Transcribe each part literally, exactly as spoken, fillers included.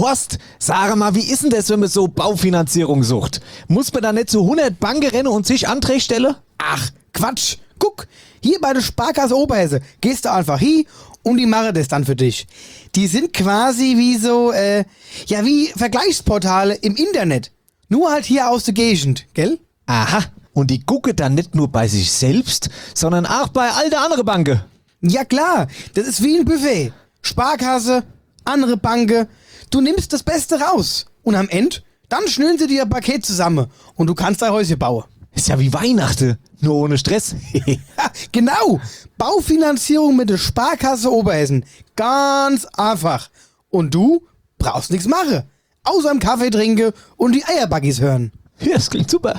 Horst, sag mal, wie ist denn das, wenn man so Baufinanzierung sucht? Muss man da nicht zu hundert Banken rennen und sich Anträge stellen? Ach, Quatsch. Guck, hier bei der Sparkasse Oberhesse gehst du einfach hin und die machen das dann für dich. Die sind quasi wie so, äh, ja wie Vergleichsportale im Internet. Nur halt hier aus der Gegend, gell? Aha, und die gucken dann nicht nur bei sich selbst, sondern auch bei all der anderen Banken. Ja klar, das ist wie ein Buffet. Sparkasse, andere Banken. Du nimmst das Beste raus. Und am Ende, dann schnüren sie dir ein Paket zusammen und du kannst dein Häuschen bauen. Ist ja wie Weihnachten, nur ohne Stress. Ja, genau. Baufinanzierung mit der Sparkasse Oberhessen. Ganz einfach. Und du brauchst nichts machen. Außer im Kaffee trinken und die Eierbuggies hören. Ja, das klingt super.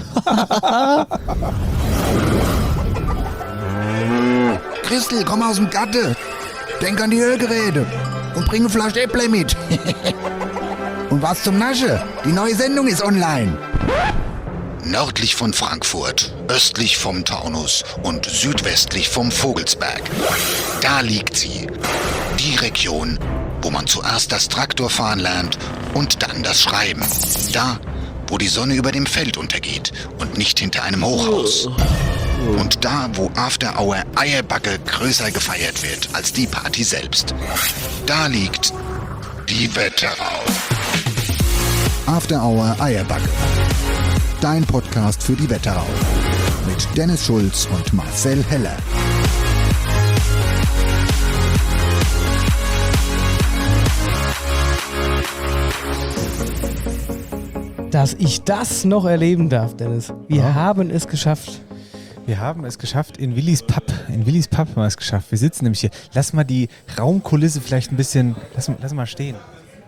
Christel, komm aus dem Gatte. Denk an die Ölgeräte. Und bring eine Flasche Äpple mit. Und was zum Nasche? Die neue Sendung ist online. Nördlich von Frankfurt, östlich vom Taunus und südwestlich vom Vogelsberg. Da liegt sie. Die Region, wo man zuerst das Traktorfahren lernt und dann das Schreiben. Da, wo die Sonne über dem Feld untergeht und nicht hinter einem Hochhaus. Und da, wo After Hour Eierbacke größer gefeiert wird als die Party selbst. Da liegt die Wetterau. After Hour Eierbacke. Dein Podcast für die Wetterau. Mit Dennis Schulz und Marcel Heller. Dass ich das noch erleben darf, Dennis. Wir Ja. haben es geschafft. Wir haben es geschafft in Willis Pub. In Willis Pub haben wir es geschafft. Wir sitzen nämlich hier. Lass mal die Raumkulisse vielleicht ein bisschen, lass, lass mal stehen.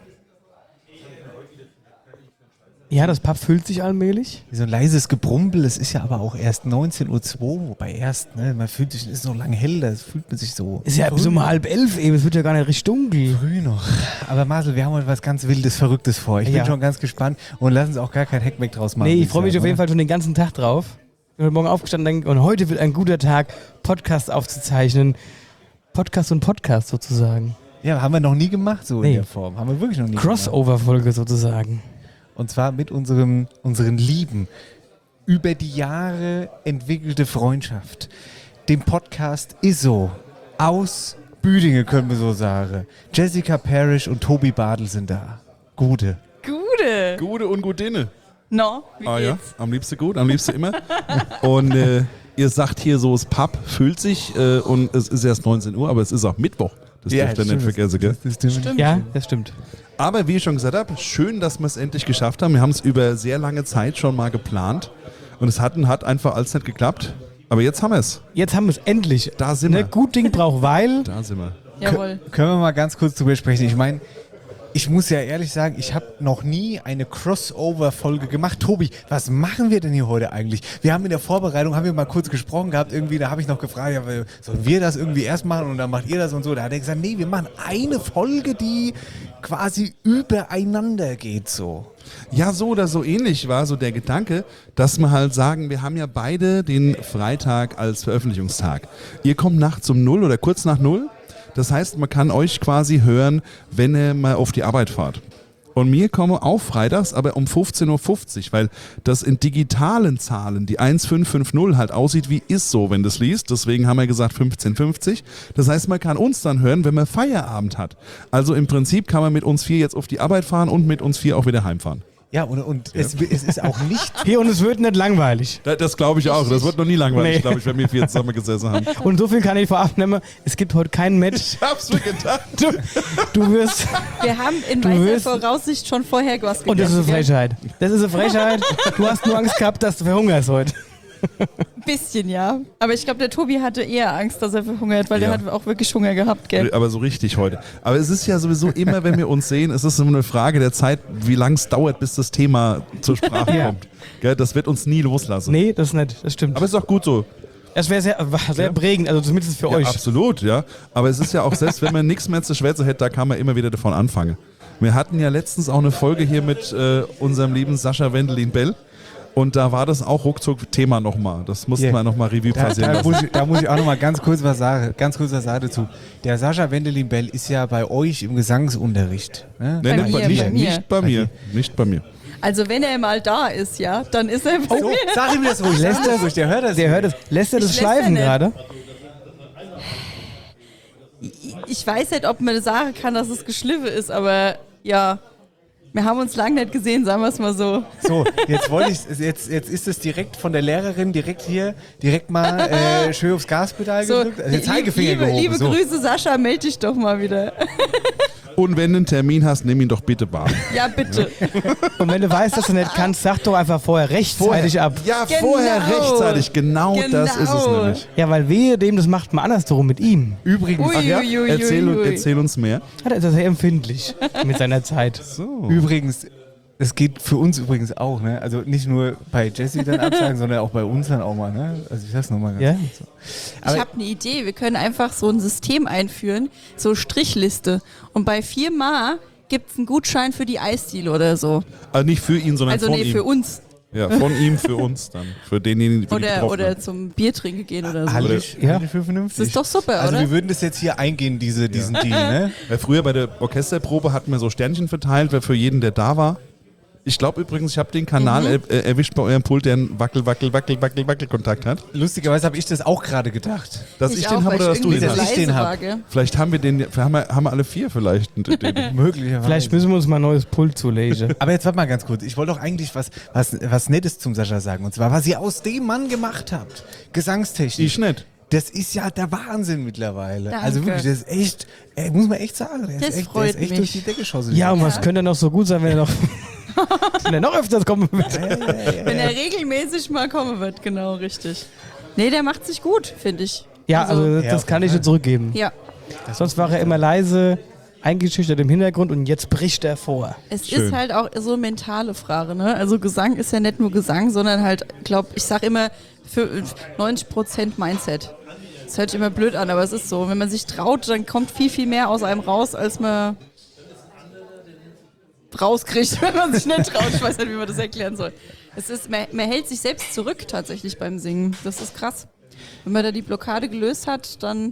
Ja, das Pub füllt sich allmählich. So ein leises Gebrumpel. Es ist ja aber auch erst neunzehn Uhr zwei, wobei erst, ne, man fühlt sich, es ist noch lange hell, da fühlt man sich so Ist ja bis um halb elf eben, es wird ja gar nicht richtig dunkel. früh noch. Aber Marcel, wir haben heute was ganz Wildes, Verrücktes vor. Ich Ja. bin schon ganz gespannt und lass uns auch gar kein Hackback draus machen. Nee, würde ich freue mich sagen, auf jeden oder? Fall schon den ganzen Tag drauf. Ich bin heute Morgen aufgestanden und, denke, und heute wird ein guter Tag, Podcast aufzuzeichnen. Podcast und Podcast sozusagen. Ja, haben wir noch nie gemacht, so Nee. in der Form. Haben wir wirklich noch nie gemacht. Crossover-Folge sozusagen. Und zwar mit unserem, unseren Lieben. Über die Jahre entwickelte Freundschaft. Dem Podcast Isso aus Büdingen, können wir so sagen. Jessica Parrish und Tobi Badl sind da. Gute. Gute. Gute und Gutine. No, wie Ah ja, geht's? am liebsten gut, am liebsten immer. Und äh, ihr sagt hier so, das Pub füllt sich äh, und es ist erst neunzehn Uhr, aber es ist auch Mittwoch. Das dürft ihr nicht vergessen, gell? Das, das Stimmt. Ja, das stimmt. Aber wie ich schon gesagt habe, schön, dass wir es endlich geschafft haben. Wir haben es über sehr lange Zeit schon mal geplant und es hat, hat einfach alles nicht geklappt. Aber jetzt haben wir es. Jetzt haben wir es endlich. Da sind Ne, wir. gut Ding braucht Weil. Da sind wir. Jawohl. Können wir mal ganz kurz drüber sprechen? Ich meine, ich muss ja ehrlich sagen, ich habe noch nie eine Crossover-Folge gemacht. Tobi, was machen wir denn hier heute eigentlich? Wir haben in der Vorbereitung, haben wir mal kurz gesprochen gehabt, irgendwie, da habe ich noch gefragt, ja, sollen wir das irgendwie erst machen und dann macht ihr das und so. Da hat er gesagt, nee, wir machen eine Folge, die quasi übereinander geht so. Ja, so oder so ähnlich war so der Gedanke, dass wir halt sagen, wir haben ja beide den Freitag als Veröffentlichungstag. Ihr kommt nachts um null oder kurz nach null. Das heißt, man kann euch quasi hören, wenn ihr mal auf die Arbeit fahrt. Und wir kommen auch freitags, aber um fünfzehn Uhr fünfzig, weil das in digitalen Zahlen, die eins fünf fünf null halt aussieht wie ist so, wenn das liest. Deswegen haben wir gesagt fünfzehn Uhr fünfzig. Das heißt, man kann uns dann hören, wenn man Feierabend hat. Also im Prinzip kann man mit uns vier jetzt auf die Arbeit fahren und mit uns vier auch wieder heimfahren. Ja, und, und Es, es ist auch nicht... Hier, und es wird nicht langweilig. Das, das glaube ich auch. Das wird noch nie langweilig, Nee. glaube ich, wenn wir vier zusammen gesessen haben. Und so viel kann ich vorab nehmen. Es gibt heute kein Match. Ich hab's mir gedacht. Du, du wirst... Wir haben in Du weiser wirst- Voraussicht schon vorher was gegessen. Und das ist eine gell? Frechheit. Das ist eine Frechheit. Du hast nur Angst gehabt, dass du verhungerst heute. Ein bisschen, ja. Aber ich glaube, der Tobi hatte eher Angst, dass er verhungert, weil Ja. der hat auch wirklich Hunger gehabt, gell? Aber so richtig heute. Aber es ist ja sowieso immer, wenn wir uns sehen, es ist immer eine Frage der Zeit, wie lang es dauert, bis das Thema zur Sprache Ja. kommt. Gell, das wird uns nie loslassen. Nee, das ist nicht. Das stimmt. Aber es ist auch gut so. Das wäre sehr, war sehr prägend, also zumindest für Ja, euch. absolut, ja. Aber es ist ja auch, selbst wenn man nichts mehr zu schwätzen hätte, da kann man immer wieder davon anfangen. Wir hatten ja letztens auch eine Folge hier mit äh, unserem lieben Sascha Wendelin Bell. Und da war das auch ruckzuck Thema nochmal. Das mussten Yeah. wir nochmal Revue Da, passieren da, lassen. muss ich, da muss ich auch noch mal ganz kurz was sagen, ganz kurz was sagen dazu. Der Sascha Wendelin-Bell ist ja bei euch im Gesangsunterricht. Ne? Nee, Bei nee, mir, nicht, bei mir. nicht bei mir. Nicht bei mir. Also wenn er mal da ist, ja, dann ist er bei So, mir. sag ihm das ruhig, lässt das ruhig, der hört das. Der hört es. Lässt er das Ich lässt schleifen er gerade? Ich weiß nicht, ob man sagen kann, dass es geschliffen ist, aber ja, wir haben uns lange nicht gesehen, sagen wir es mal so. So, jetzt wollte ich, jetzt, jetzt ist es direkt von der Lehrerin direkt hier, direkt mal äh, schön aufs Gaspedal So, gedrückt, also der lieb- Zeigefinger liebe, gehoben. liebe so. Grüße, Sascha, melde dich doch mal wieder. Und wenn du einen Termin hast, nimm ihn doch bitte wahr. Ja, bitte. Und wenn du weißt, dass du nicht kannst, sag doch einfach vorher rechtzeitig ab. Ja, Genau. vorher rechtzeitig. Genau, das ist es Genau. nämlich. Ja, weil wehe dem, das macht man andersrum mit ihm. Übrigens, Ui, Ja, ui, ui, erzähl, ui, ui. erzähl uns mehr. Ja, der ist ja sehr empfindlich mit seiner Zeit. So. übrigens, es geht für uns übrigens auch, ne? Also nicht nur bei Jessie dann absagen, sondern auch bei uns dann auch mal, ne? Also ich sag's nochmal ganz Ja. kurz so. Ich Aber- habe eine Idee. Wir können einfach so ein System einführen, so Strichliste. Und bei viermal gibt es einen Gutschein für die Eisdiele oder so. Also nicht für ihn, sondern Also von nee, ihm. für uns. Ja, von ihm für uns dann. Für denjenigen, für die Oder, Betroffenen. oder zum Bier trinken gehen oder so. Halte ich, Ja. halte ich für vernünftig. Das ist doch super, also oder? wir würden das jetzt hier eingehen, diese, diesen Deal, ne? Weil früher bei der Orchesterprobe hatten wir so Sternchen verteilt, wer für jeden, der da war. Ich glaube übrigens, ich habe den Kanal Mhm. er, äh, erwischt bei eurem Pult, der einen Wackel, Wackel, Wackel, Wackel, Wackel-Kontakt hat. Lustigerweise habe ich das auch gerade gedacht. Dass ich, den auch, habe weil oder dass du irgendwie den dass so hast. ich den leise hab. war, gell? Vielleicht haben wir den, haben wir, haben wir alle vier vielleicht. Den. Möglicherweise. Vielleicht müssen wir uns mal ein neues Pult zulegen. Aber jetzt warte mal ganz kurz. Ich wollte doch eigentlich was, was, was Nettes zum Sascha sagen. Und zwar, was ihr aus dem Mann gemacht habt. Gesangstechnisch. Ich nicht. Das ist ja der Wahnsinn mittlerweile. Danke. Also wirklich, das ist echt, ey, muss man echt sagen. Der Das ist echt, freut der ist echt mich. durch die Decke geschossen. Ja, und was könnte noch so gut sein, wenn er noch, wenn er noch öfters kommen würde? Wenn er regelmäßig mal kommen wird, genau, richtig. Nee, der macht sich gut, finde ich. Ja, also, Ja, das auf kann jeden ich Fall. dir zurückgeben. Ja, Sonst war er immer leise, eingeschüchtert im Hintergrund und jetzt bricht er vor. es Schön. ist halt auch so eine mentale Frage, ne? Also Gesang ist ja nicht nur Gesang, sondern halt, glaub, ich sag immer, für neunzig Prozent Mindset. Das hört sich immer blöd an, aber es ist so. Wenn man sich traut, dann kommt viel, viel mehr aus einem raus, als man rauskriegt, wenn man sich nicht traut. Ich weiß nicht, wie man das erklären soll. Es ist, man, man hält sich selbst zurück tatsächlich beim Singen. Das ist krass. Wenn man da die Blockade gelöst hat, dann...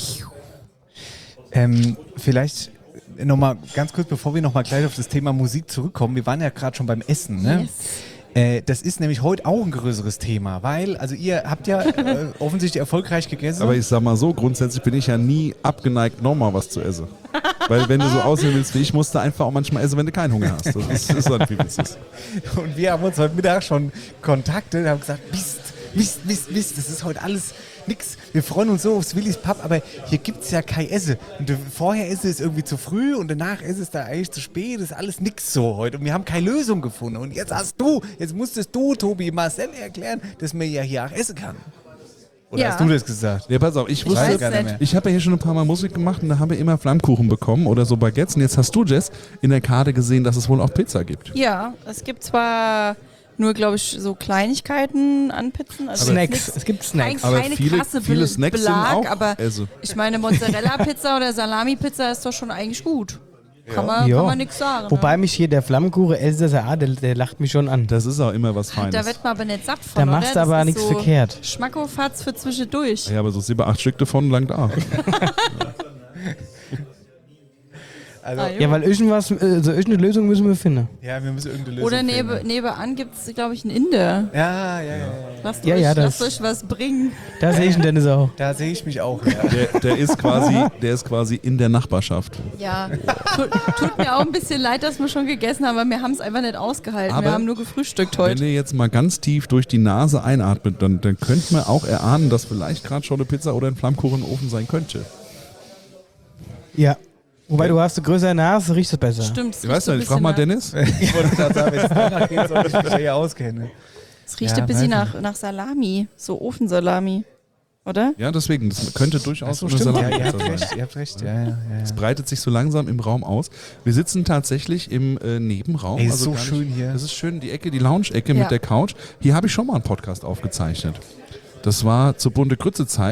Ähm, vielleicht nochmal ganz kurz, bevor wir nochmal gleich auf das Thema Musik zurückkommen. Wir waren ja gerade schon beim Essen, ne? Yes. Äh, das ist nämlich heute auch ein größeres Thema, weil, also ihr habt ja äh, offensichtlich erfolgreich gegessen. Aber ich sag mal so, grundsätzlich bin ich ja nie abgeneigt, nochmal was zu essen. Weil wenn du so aussehen willst wie ich, musst du einfach auch manchmal essen, wenn du keinen Hunger hast. Das ist, ist halt wie es ist. Und wir haben uns heute Mittag schon kontaktet und haben gesagt, Mist, Mist, Mist, Mist, das ist heute alles nix. Wir freuen uns so aufs Willis Pub, aber hier gibt's ja kein Essen. Und du- vorher ist es irgendwie zu früh und danach ist es da eigentlich zu spät. Das ist alles nix so heute. Und wir haben keine Lösung gefunden. Und jetzt hast du, jetzt musstest du, Tobi, Marcel erklären, dass man ja hier auch essen kann. Oder Ja. hast du das gesagt? Ja, pass auf, ich weiß wusste, gar nicht mehr. ich habe ja hier schon ein paar Mal Musik gemacht und da haben wir immer Flammkuchen bekommen oder so Baguettes. Und jetzt hast du, Jess, in der Karte gesehen, dass es wohl auch Pizza gibt. Ja, es gibt zwar nur, glaube ich, so Kleinigkeiten an Pizzen. Also Snacks. jetzt nix- Es gibt Snacks. Kein, Aber keine viele- krasse viele Bel- Snacks sind Belag, auch aber Esse. ich meine, Mozzarella-Pizza oder Salami-Pizza ist doch schon eigentlich gut. Kann man, Ja. kann man nichts sagen. Wobei ne? mich hier der Flammkuchen Elsässer A, der, der lacht mich schon an. Das ist auch immer was Feines. Da wird man aber nicht satt von, Da oder? machst du Das aber ist nichts so verkehrt. Schmackofatz für zwischendurch. Ja, aber so sieben, acht Stück davon langt auch. Ah, jo. Ja, weil irgendwas, äh, so irgendeine Lösung müssen wir finden. Ja, wir müssen irgendeine Lösung Oder finden. nebe, nebenan gibt es, glaube ich, einen Inder. Ja, ja, ja, ja. Lasst, Ja, euch, ja, lasst das- euch was bringen. Da sehe ich den Dennis auch. Da sehe ich mich auch. Ja. Der, der, ist quasi, der ist quasi in der Nachbarschaft. Ja, tut, tut mir auch ein bisschen leid, dass wir schon gegessen haben, aber wir haben es einfach nicht ausgehalten. Aber wir haben nur gefrühstückt Wenn heute. ihr jetzt mal ganz tief durch die Nase einatmet, dann, dann könnt man auch erahnen, dass vielleicht gerade schon eine Pizza oder ein Flammkuchen im Ofen sein könnte. Ja. Wobei du hast eine größere Nase, riecht es besser. Stimmt. es Ich riecht weiß so ein nicht, frag mal bisschen Dennis. Ich wollte gerade sagen, wenn es danach geht, soll ich mich ja hier auskennen. Nach, es riecht Ja, ein bisschen weiß nach, nach Salami, so Ofensalami, oder? Ja, deswegen, das könnte durchaus So eine stimmt, ja, ihr Salatpizza habt sein. recht, ihr habt recht. Ja, ja, ja. Es breitet sich so langsam im Raum aus. Wir sitzen tatsächlich im äh, Nebenraum. Ey, ist so gar nicht- schön hier. Das ist schön, die Ecke, die Lounge-Ecke Ja. mit der Couch. Hier habe ich schon mal einen Podcast aufgezeichnet. Das war zur bunte Grütze-Zeit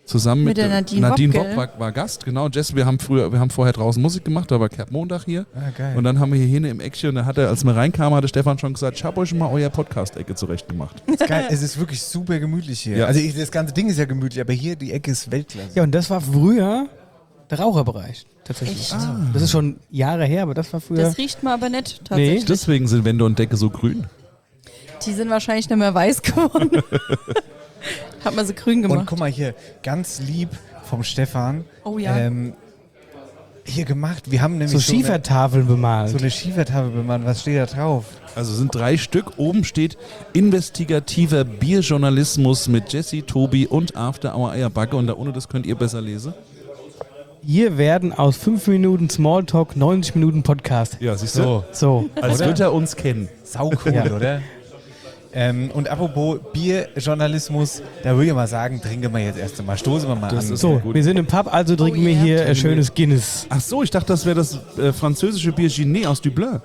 Zusammen mit, Mit der äh, Nadine Nadine Wopp, Wopp gell? war, war Gast, genau. Jess, wir haben früher, wir haben vorher draußen Musik gemacht, da war Kerb Montag hier. Ah, geil. Und dann haben wir hier hinten im Eckchen, und da hat er, als wir reinkamen, hatte Stefan schon gesagt, ich habe euch schon mal euer Podcast-Ecke zurecht gemacht. Ist geil. Es ist wirklich super gemütlich hier. Ja. Also ich, das ganze Ding ist ja gemütlich, aber hier die Ecke ist Weltklasse. Ja, und das war früher der Raucherbereich. Tatsächlich. Echt? Das ist schon Jahre her, aber das war früher. Das riecht man aber nicht tatsächlich. Deswegen sind Wände und Decke so grün. Die sind wahrscheinlich nicht mehr weiß geworden. Hat man sie grün gemacht. Und guck mal hier, ganz lieb vom Stefan. Oh ja. Ähm, hier gemacht. Wir haben nämlich so so, eine, Schiefertafeln bemalt. so eine Schiefertafel bemalt. Was steht da drauf? Also sind drei Stück. Oben steht investigativer Bierjournalismus mit Jesse, Tobi und After Hour Eierbacke. Und da ohne das könnt ihr besser lesen. Hier werden aus fünf Minuten Smalltalk neunzig Minuten Podcast. Ja, siehst du? So, So. Als Oder? wird er uns kennen. sau cool, Ja. oder? Ähm, und apropos Bierjournalismus, da würde ich mal sagen, trinken wir jetzt erst einmal. Stoßen wir mal Das an. ist So, gut. wir sind im Pub, also trinken Oh wir yeah. hier äh, schönes Guinness. Ach so, ich dachte, das wäre das äh, französische Bier Ginet aus Dublin.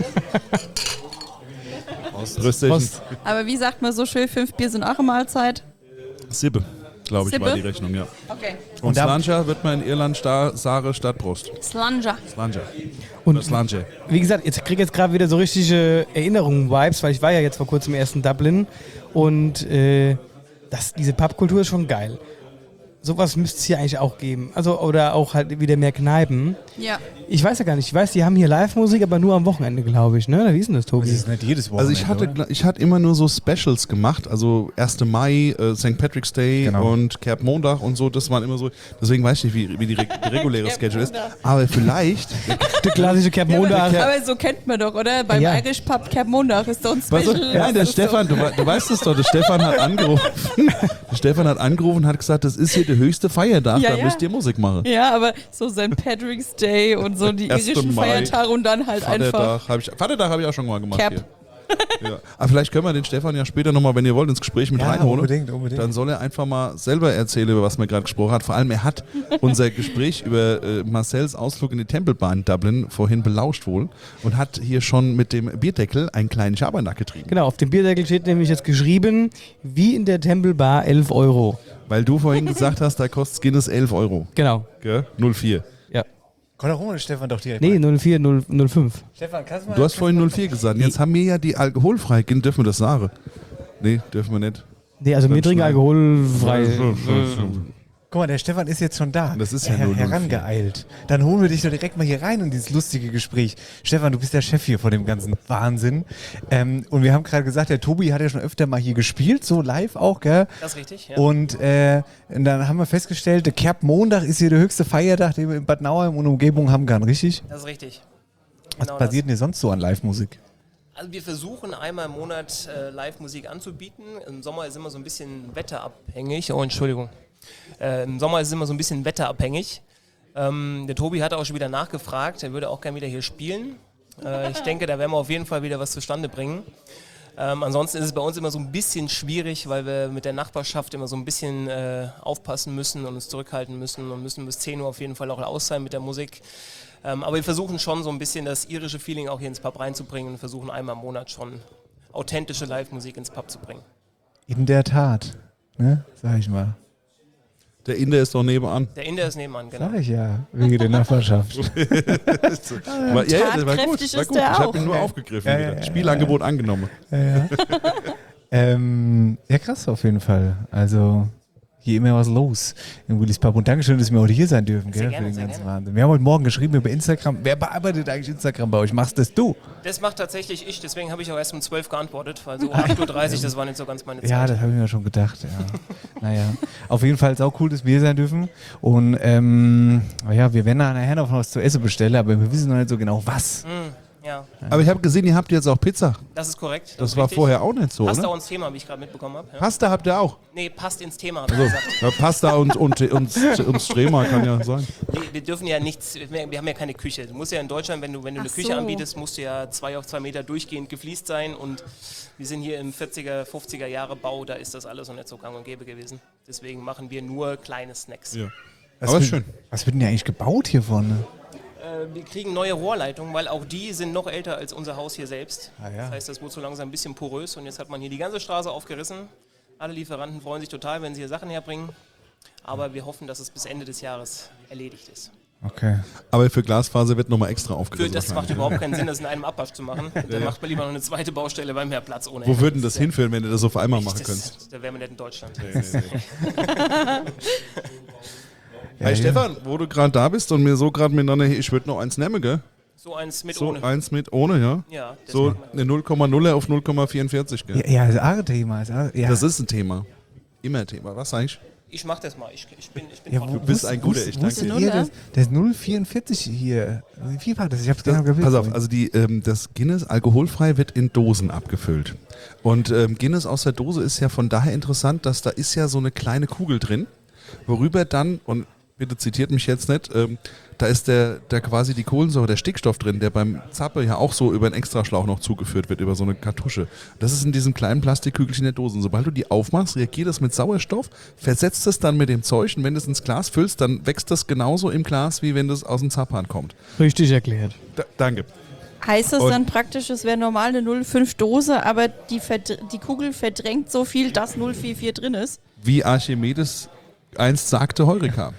Rösterchen. Prost. Aber wie sagt man so schön, fünf Bier sind auch eine Mahlzeit? Sibbe, glaube ich, Sibbe? war die Rechnung, ja. Okay. Und, Und da- Slanger wird man in Irland sta- Sare statt Prost. Slanger. Slanger. Und Oder Slanger. wie gesagt, jetzt kriege ich jetzt gerade wieder so richtige Erinnerungen, Vibes, weil ich war ja jetzt vor kurzem erst in Dublin und äh, das, diese Pubkultur ist schon geil. Sowas müsste es hier eigentlich auch geben. Also, oder auch halt wieder mehr Kneipen. Ja. Ich weiß ja gar nicht, ich weiß, die haben hier Live-Musik, aber nur am Wochenende, glaube ich, ne? Wie ist denn das, Tobi? Das ist nicht jedes Also Wochenende. ich hatte, oder? gl- ich hatte immer nur so Specials gemacht, also erster Mai, äh, Sankt Patrick's Day Genau. und Kerb Montag und so, das waren immer so, deswegen weiß ich nicht, wie, wie die, re die reguläre Schedule ist, aber vielleicht, Der klassische Cap Montag. Aber so kennt man doch, oder? Beim Ja. Irish Pub Cap Montag ist so ein was, Special. ja, der Das ist Stefan, du, wei- du weißt es doch, der Stefan hat angerufen, der Stefan hat angerufen und hat gesagt, das ist hier der höchste Feiertag, Ja, da ja. müsst ihr Musik machen. So. Ja, aber so Sankt Patrick's Day und so die erster irischen Mai, Feiertage und dann halt einfach Vatertag habe ich, Vatertag hab ich auch schon mal gemacht Cap. hier. Ja. Aber vielleicht können wir den Stefan ja später nochmal, wenn ihr wollt, ins Gespräch mit Ja, reinholen. unbedingt, unbedingt. Dann soll er einfach mal selber erzählen, über was wir gerade gesprochen hat. Vor allem, er hat unser Gespräch über äh, Marcells Ausflug in die Tempelbahn in Dublin vorhin belauscht wohl und hat hier schon mit dem Bierdeckel einen kleinen Schabernack getrieben. Genau, auf dem Bierdeckel steht nämlich jetzt geschrieben, wie in der Tempelbar elf Euro. Weil du vorhin gesagt hast, da kostet Guinness elf Euro. Genau, Gell? null vier. ja. Komm doch ohne Stefan doch direkt. Nee, rein. null vier, null fünf. Stefan, kannst du mal. Du hast vorhin null vier gesagt. Jetzt haben wir ja die alkoholfrei. Dürfen wir das sagen? Nee, dürfen wir nicht. Nee, also wir Dann trinken schneiden. alkoholfrei. Guck mal, der Stefan ist jetzt schon da. Das ist ja Her nur null vier. herangeeilt. Dann holen wir dich doch direkt mal hier rein in dieses lustige Gespräch. Stefan, du bist der Chef hier von dem ganzen Wahnsinn. Ähm, und wir haben gerade gesagt, der Tobi hat ja schon öfter mal hier gespielt, so live auch, gell? Das ist richtig, ja. Und, äh, und dann haben wir festgestellt, der Kerb Montag ist hier der höchste Feiertag, den wir in Bad Nauheim und Umgebung haben kann, richtig? Das ist richtig. Was Genau passiert denn hier sonst so an Live-Musik? das. Also wir versuchen einmal im Monat äh, Live-Musik anzubieten. Im Sommer ist immer so ein bisschen wetterabhängig. Oh, Entschuldigung. Äh, Im Sommer ist es immer so ein bisschen wetterabhängig. Ähm, der Tobi hat auch schon wieder nachgefragt. Er würde auch gerne wieder hier spielen. Äh, ich denke, da werden wir auf jeden Fall wieder was zustande bringen. Ähm, ansonsten ist es bei uns immer so ein bisschen schwierig, weil wir mit der Nachbarschaft immer so ein bisschen äh, aufpassen müssen und uns zurückhalten müssen und müssen bis zehn Uhr auf jeden Fall auch aus sein mit der Musik. Ähm, aber wir versuchen schon so ein bisschen das irische Feeling auch hier ins Pub reinzubringen und versuchen einmal im Monat schon authentische Live-Musik ins Pub zu bringen. In der Tat, ne? Sag ich mal. Der Inder ist doch nebenan. Der Inder ist nebenan, genau. Sag ich ja, wegen der Nachbarschaft. Aber, ja, ja, das war gut. Tatkräftig War ist gut. der Ich habe auch. ihn nur aufgegriffen. Ja, wieder. ja, ja, Spielangebot angenommen. ähm, ja, krass auf jeden Fall. Also hier immer was los in Willis Pub. Und Dankeschön, dass wir heute hier sein dürfen, Sehr gell, gerne, für den sehr ganzen gerne. Wahnsinn. Wir haben heute Morgen geschrieben über Instagram. Wer bearbeitet eigentlich Instagram bei euch? Machst das du? Das macht tatsächlich ich, deswegen habe ich auch erst um zwölf geantwortet, weil so acht Uhr dreißig, das war nicht so ganz meine Zeit. Ja, das habe ich mir schon gedacht. Ja. Naja, auf jeden Fall ist auch cool, dass wir hier sein dürfen. Und ähm, ja, wir werden nachher noch was zu essen bestellen, aber wir wissen noch nicht so genau was. Mm, ja, Aber ich habe gesehen, ihr habt jetzt auch Pizza. das ist korrekt. Das ist war richtig. vorher auch nicht so, Passt ne? auch ins Thema, wie ich gerade mitbekommen habe. Ja. Pasta habt ihr auch. Nee, passt ins Thema, habe ich Also, gesagt. ja, Pasta und, und, und, und Strema kann ja sein. Wir, wir dürfen ja nichts, wir, wir haben ja keine Küche. Du musst ja in Deutschland, wenn du, wenn du eine Ach Küche so. anbietest, musst du ja zwei auf zwei Meter durchgehend gefliest sein und wir sind hier im vierziger, fünfziger Jahre Bau, da ist das alles noch nicht so gang und gäbe gewesen. Deswegen machen wir nur kleine Snacks. Ja. Was Aber wird- schön. Was wird denn hier eigentlich gebaut hier vorne? Äh, wir kriegen neue Rohrleitungen, weil auch die sind noch älter als unser Haus hier selbst. Ah, ja. Das heißt, das wurde so langsam ein bisschen porös und jetzt hat man hier die ganze Straße aufgerissen. Alle Lieferanten freuen sich total, wenn sie hier Sachen herbringen. Aber wir hoffen, dass es bis Ende des Jahres erledigt ist. Okay. Aber für Glasfaser wird nochmal extra Für, aufgerissen. das macht überhaupt keinen Sinn, das in einem Abwasch zu machen. Dann macht man lieber noch eine zweite Baustelle, weil mehr Platz ohne Wo Ende. würden das hinführen, wenn du das auf einmal machen Das- könntest? Da wären wir nicht in Deutschland. Hey Stefan, wo du gerade da bist und mir so gerade miteinander, ich würde noch eins nehmen, gell? So eins mit So ohne. eins mit ohne, ja? Ja, das So machen wir. eine null Komma null auf null Komma vierundvierzig, gell? Ja, ja, das Arre-Thema. Das, Arre, ja. Das ist ein Thema. Immer ein Thema. Was eigentlich? Ich mach das mal. Ich, ich bin, ich bin ja, voll. Du bist ein guter, ich danke wusstet dir. ihr, das, das ist null Komma vierundvierzig hier. Wie viel war das? Ich hab's genau gewusst. Pass auf, also die, ähm, das Guinness alkoholfrei wird in Dosen abgefüllt. Und ähm, Guinness aus der Dose ist ja von daher interessant, dass da ist ja so eine kleine Kugel drin, worüber dann, und bitte zitiert mich jetzt nicht, ähm, da ist der, der quasi die Kohlensäure, der Stickstoff drin, der beim Zappe ja auch so über einen Extraschlauch noch zugeführt wird, über so eine Kartusche. Das ist in diesem kleinen Plastikkügelchen der Dose. Und sobald du die aufmachst, reagiert das mit Sauerstoff, versetzt es dann mit dem Zeug und wenn du es ins Glas füllst, dann wächst das genauso im Glas, wie wenn das aus dem Zapphahn kommt. Richtig erklärt. Da, danke. Heißt das Und- dann praktisch, es wäre normal eine null Komma fünf Dose, aber die, verdr- die Kugel verdrängt so viel, dass null Komma vierundvierzig drin ist? Wie Archimedes einst sagte, Heureka.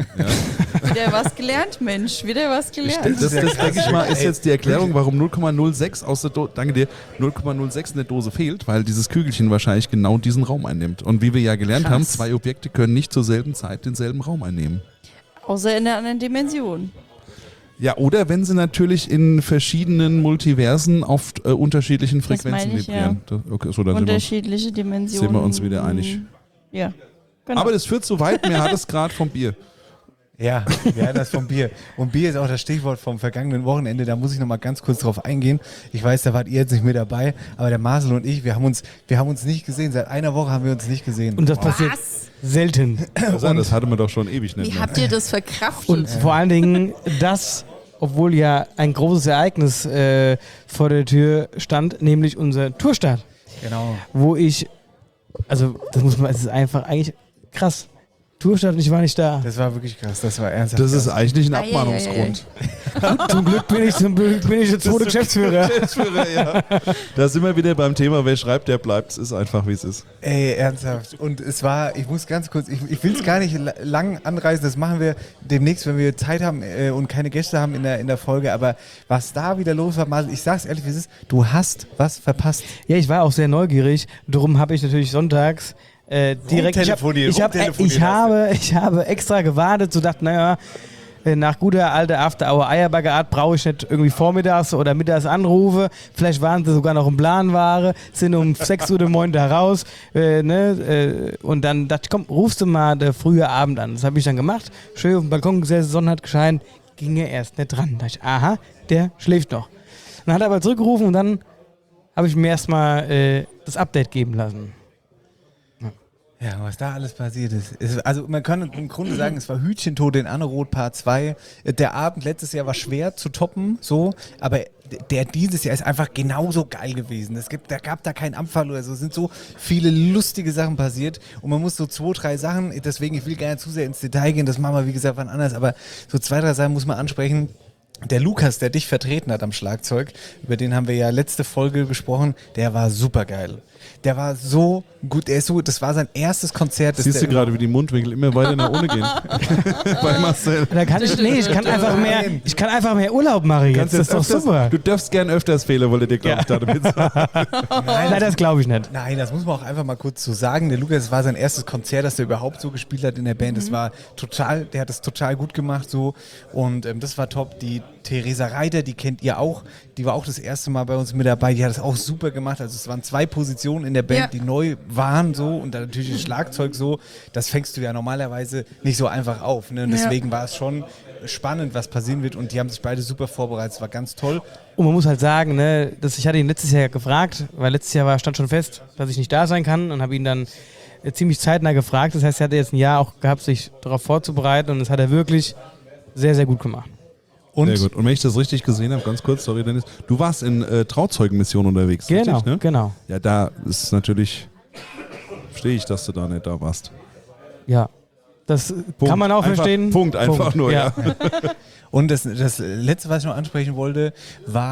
Wieder was gelernt, Mensch. Wieder was gelernt. Das, das denke ich mal, ist jetzt die Erklärung, warum null Komma null sechs aus der Dose, danke dir, null Komma null sechs in der Dose fehlt, weil dieses Kügelchen wahrscheinlich genau diesen Raum einnimmt. Und wie wir ja gelernt Krass. haben, zwei Objekte können nicht zur selben Zeit denselben Raum einnehmen. Außer in einer anderen Dimension. Ja, oder wenn sie natürlich in verschiedenen Multiversen auf äh, unterschiedlichen Frequenzen meine ich, vibrieren. Das, okay, so, dann sind wir, Unterschiedliche Dimensionen. sind wir uns wieder einig. Ja. Genau. Aber das führt zu weit, mir hat es gerade vom Bier. Ja, ja, das vom Bier. Und Bier ist auch das Stichwort vom vergangenen Wochenende. Da muss ich noch mal ganz kurz drauf eingehen. Ich weiß, da wart ihr jetzt nicht mit dabei, aber der Marcel und ich, wir haben uns, wir haben uns nicht gesehen. Seit einer Woche haben wir uns nicht gesehen. Und das passiert selten. Also, das hatte man doch schon ewig nicht Wie mehr. habt ihr das verkraftet? Und vor allen Dingen das, obwohl ja ein großes Ereignis äh, vor der Tür stand, nämlich unser Tourstart. Genau. Wo ich, also das muss man, es ist einfach eigentlich krass. Tourstart und ich war nicht da. Das war wirklich krass. Das war ernsthaft. Das ist krass. eigentlich ein Ei, ei, ei, ei. Abmahnungsgrund. Zum Glück bin ich, zum Glück bin ich der zweite Geschäftsführer. Geschäftsführer, ja. Da sind wir wieder beim Thema, wer schreibt, der bleibt. Es ist einfach, wie es ist. Ey, ernsthaft. Und es war, ich muss ganz kurz, ich, ich will es gar nicht la- lang anreißen, das machen wir demnächst, wenn wir Zeit haben äh, und keine Gäste haben in der, in der Folge. Aber was da wieder los war, Marcel, ich sag's ehrlich, wie es ist, du hast was verpasst. Ja, ich war auch sehr neugierig. Darum habe ich natürlich sonntags äh, direkt. Ich, hab, Rumtelefoniert, ich, hab, äh, rumtelefoniert ich, hast habe, ich habe extra gewartet, so dachte, naja, äh, nach guter alter After-Hour-Eierbaggerart brauche ich nicht irgendwie vormittags oder mittags anrufe. Vielleicht waren sie sogar noch im Planware, sind um sechs Uhr der Morgen da raus. Äh, ne, äh, und dann dachte ich, komm, rufst du mal der frühe Abend an. Das habe ich dann gemacht. Schön auf dem Balkon gesessen, die Sonne hat gescheint, ging er erst nicht dran. Da dachte ich, aha, der schläft noch. Dann hat er aber zurückgerufen und dann habe ich mir erstmal äh, das Update geben lassen. Ja, was da alles passiert ist. Es, also man kann im Grunde sagen, es war Hütchentod in Annerot Part zwei. Der Abend letztes Jahr war schwer zu toppen, so, aber der dieses Jahr ist einfach genauso geil gewesen. Es gibt, da gab da keinen Abfall oder so. Es sind so viele lustige Sachen passiert und man muss so zwei, drei Sachen, deswegen, ich will gar nicht zu sehr ins Detail gehen, das machen wir wie gesagt wann anders, aber so zwei, drei Sachen muss man ansprechen. Der Lukas, der dich vertreten hat am Schlagzeug, über den haben wir ja letzte Folge gesprochen, der war super geil. Der war so gut, er ist so, das war sein erstes Konzert. das Siehst du der- gerade, wie die Mundwinkel immer weiter nach unten gehen? Bei Marcel. Da kann ich, nee, ich kann einfach mehr, ich kann einfach mehr Urlaub machen jetzt. Das ist doch öfters, super. Du darfst gern öfters Fehler, wollte dir, glaube ich, damit sagen. Nein, das glaube ich nicht. Nein, das muss man auch einfach mal kurz so sagen. Der Lukas, das war sein erstes Konzert, das er überhaupt so gespielt hat in der Band. Das war total, der hat das total gut gemacht so und ähm, das war top. Die Theresa Reiter, die kennt ihr auch, die war auch das erste Mal bei uns mit dabei. Die hat das auch super gemacht. Also es waren zwei Positionen in der Band, Ja. die neu waren so und dann natürlich das Schlagzeug so. Das fängst du ja normalerweise nicht so einfach auf. Ne? Und Ja. deswegen war es schon spannend, was passieren wird und die haben sich beide super vorbereitet. Es war ganz toll. Und man muss halt sagen, ne, dass ich hatte ihn letztes Jahr gefragt, weil letztes Jahr war, stand schon fest, dass ich nicht da sein kann und habe ihn dann äh, ziemlich zeitnah gefragt. Das heißt, er hatte jetzt ein Jahr auch gehabt, sich darauf vorzubereiten und das hat er wirklich sehr, sehr gut gemacht. Und Sehr gut. Und wenn ich das richtig gesehen habe, ganz kurz, sorry Dennis, du warst in äh, Trauzeugenmission unterwegs, Genau, richtig, ne? genau. Ja, da ist natürlich, verstehe ich, dass du da nicht da warst. Ja. Das kann man auch Einfach- verstehen. Punkt, einfach nur, ja. Und das, das Letzte, was ich noch ansprechen wollte, war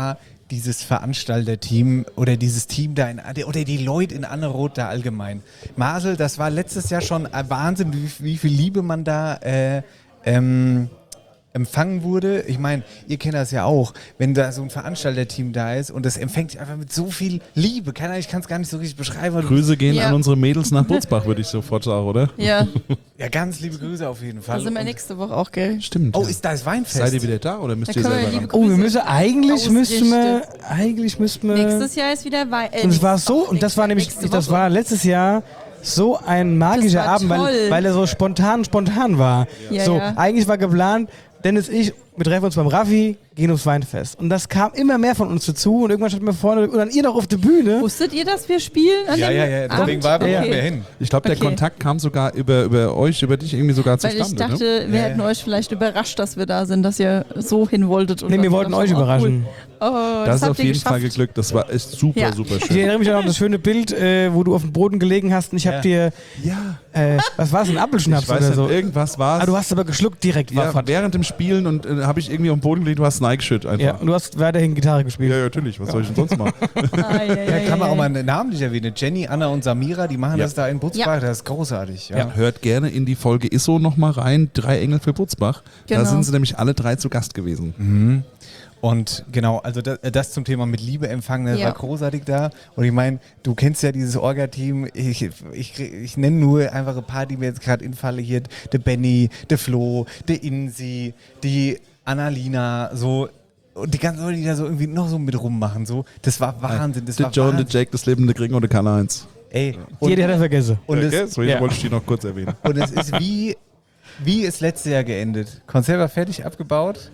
dieses Veranstalterteam oder dieses Team da in, oder die Leute in Annerod da allgemein. Marcel, das war letztes Jahr schon Wahnsinn, wie, wie viel Liebe man da äh, ähm, empfangen wurde. Ich meine, ihr kennt das ja auch, wenn da so ein Veranstalterteam da ist und das empfängt dich einfach mit so viel Liebe. Keine Ahnung, ich kann es gar nicht so richtig beschreiben. Grüße gehen Ja. an unsere Mädels nach Butzbach, würde ich sofort sagen, oder? Ja, Ja, ganz liebe Grüße auf jeden Fall. da sind wir Und- nächste Woche auch, gell? Stimmt. Oh, ja. ist da das Weinfest? Seid ihr wieder da oder müsst Da ihr können wir selber liebe ran? Oh, wir Grüße müssen eigentlich müssten wir eigentlich müssten wir Nächstes Jahr ist wieder Wein. Äh, und es war so und das war nämlich nächste das Woche. war letztes Jahr so ein magischer Das war Abend, weil, toll. weil er so spontan spontan war. Ja, so ja. eigentlich war geplant, Dennis, ich, wir treffen uns beim Raffi, gehen aufs Weinfest. Und das kam immer mehr von uns dazu und irgendwann standen wir vorne und dann ihr noch auf der Bühne. Wusstet ihr, dass wir spielen? An Ja, dem ja, ja, deswegen Abend? war wir Okay. okay. hin. Ich glaube, der Okay. Kontakt kam sogar über, über euch, über dich irgendwie sogar Weil ich zustande. dachte, ne? wir Ja, hätten ja. euch vielleicht überrascht, dass wir da sind, dass ihr so hin wolltet. Und Nee, dann wir wollten dachte euch ich, oh, überraschen. Cool. Oh, das, Das ist habt auf ihr jeden geschafft. Fall geglückt. Das war echt super, Ja. super Ich schön. erinnere mich auch noch an das schöne Bild, äh, wo du auf dem Boden gelegen hast und ich hab Ja. dir, Ja, äh, was war es, ein Apfelschnaps ich weiß oder nicht, so? irgendwas war Ah, du hast aber geschluckt direkt, war ja, fort. während dem Spielen und äh, habe ich irgendwie auf den Boden gelegt, du hast Nike Shit einfach. Ja, und du hast weiterhin Gitarre gespielt. Ja, ja, natürlich. Was soll ich denn sonst machen? Ah, ja, ja, Ja, kann man ja, auch ja. mal namentlich erwähnen. Jenny, Anna und Samira, die machen Ja. das da in Butzbach. Ja. Das ist großartig. Ja. Ja, hört gerne in die Folge Isso nochmal rein. Drei Engel für Butzbach. Genau. Da sind sie nämlich alle drei zu Gast gewesen. Mhm. Und genau, also das, das zum Thema mit Liebe empfangen, das Ja. war großartig da. Und ich meine, du kennst ja dieses Orga-Team. Ich, ich, ich nenne nur einfach ein paar, die mir jetzt gerade infalle hier. Der Benny, der Flo, der Insi, die Annalina, so. Und die ganzen Leute, die da so irgendwie noch so mit rummachen, so. Das war Wahnsinn. Das Der war John, der Wahnsinn. Jake, das lebende Kring und der Karl-Heinz. Ey, Die und, hat er vergessen. und, ja, es, gell? So ja. wollte ich die noch kurz erwähnen. und es ist wie, wie es letztes Jahr geendet. Konzert war fertig, abgebaut.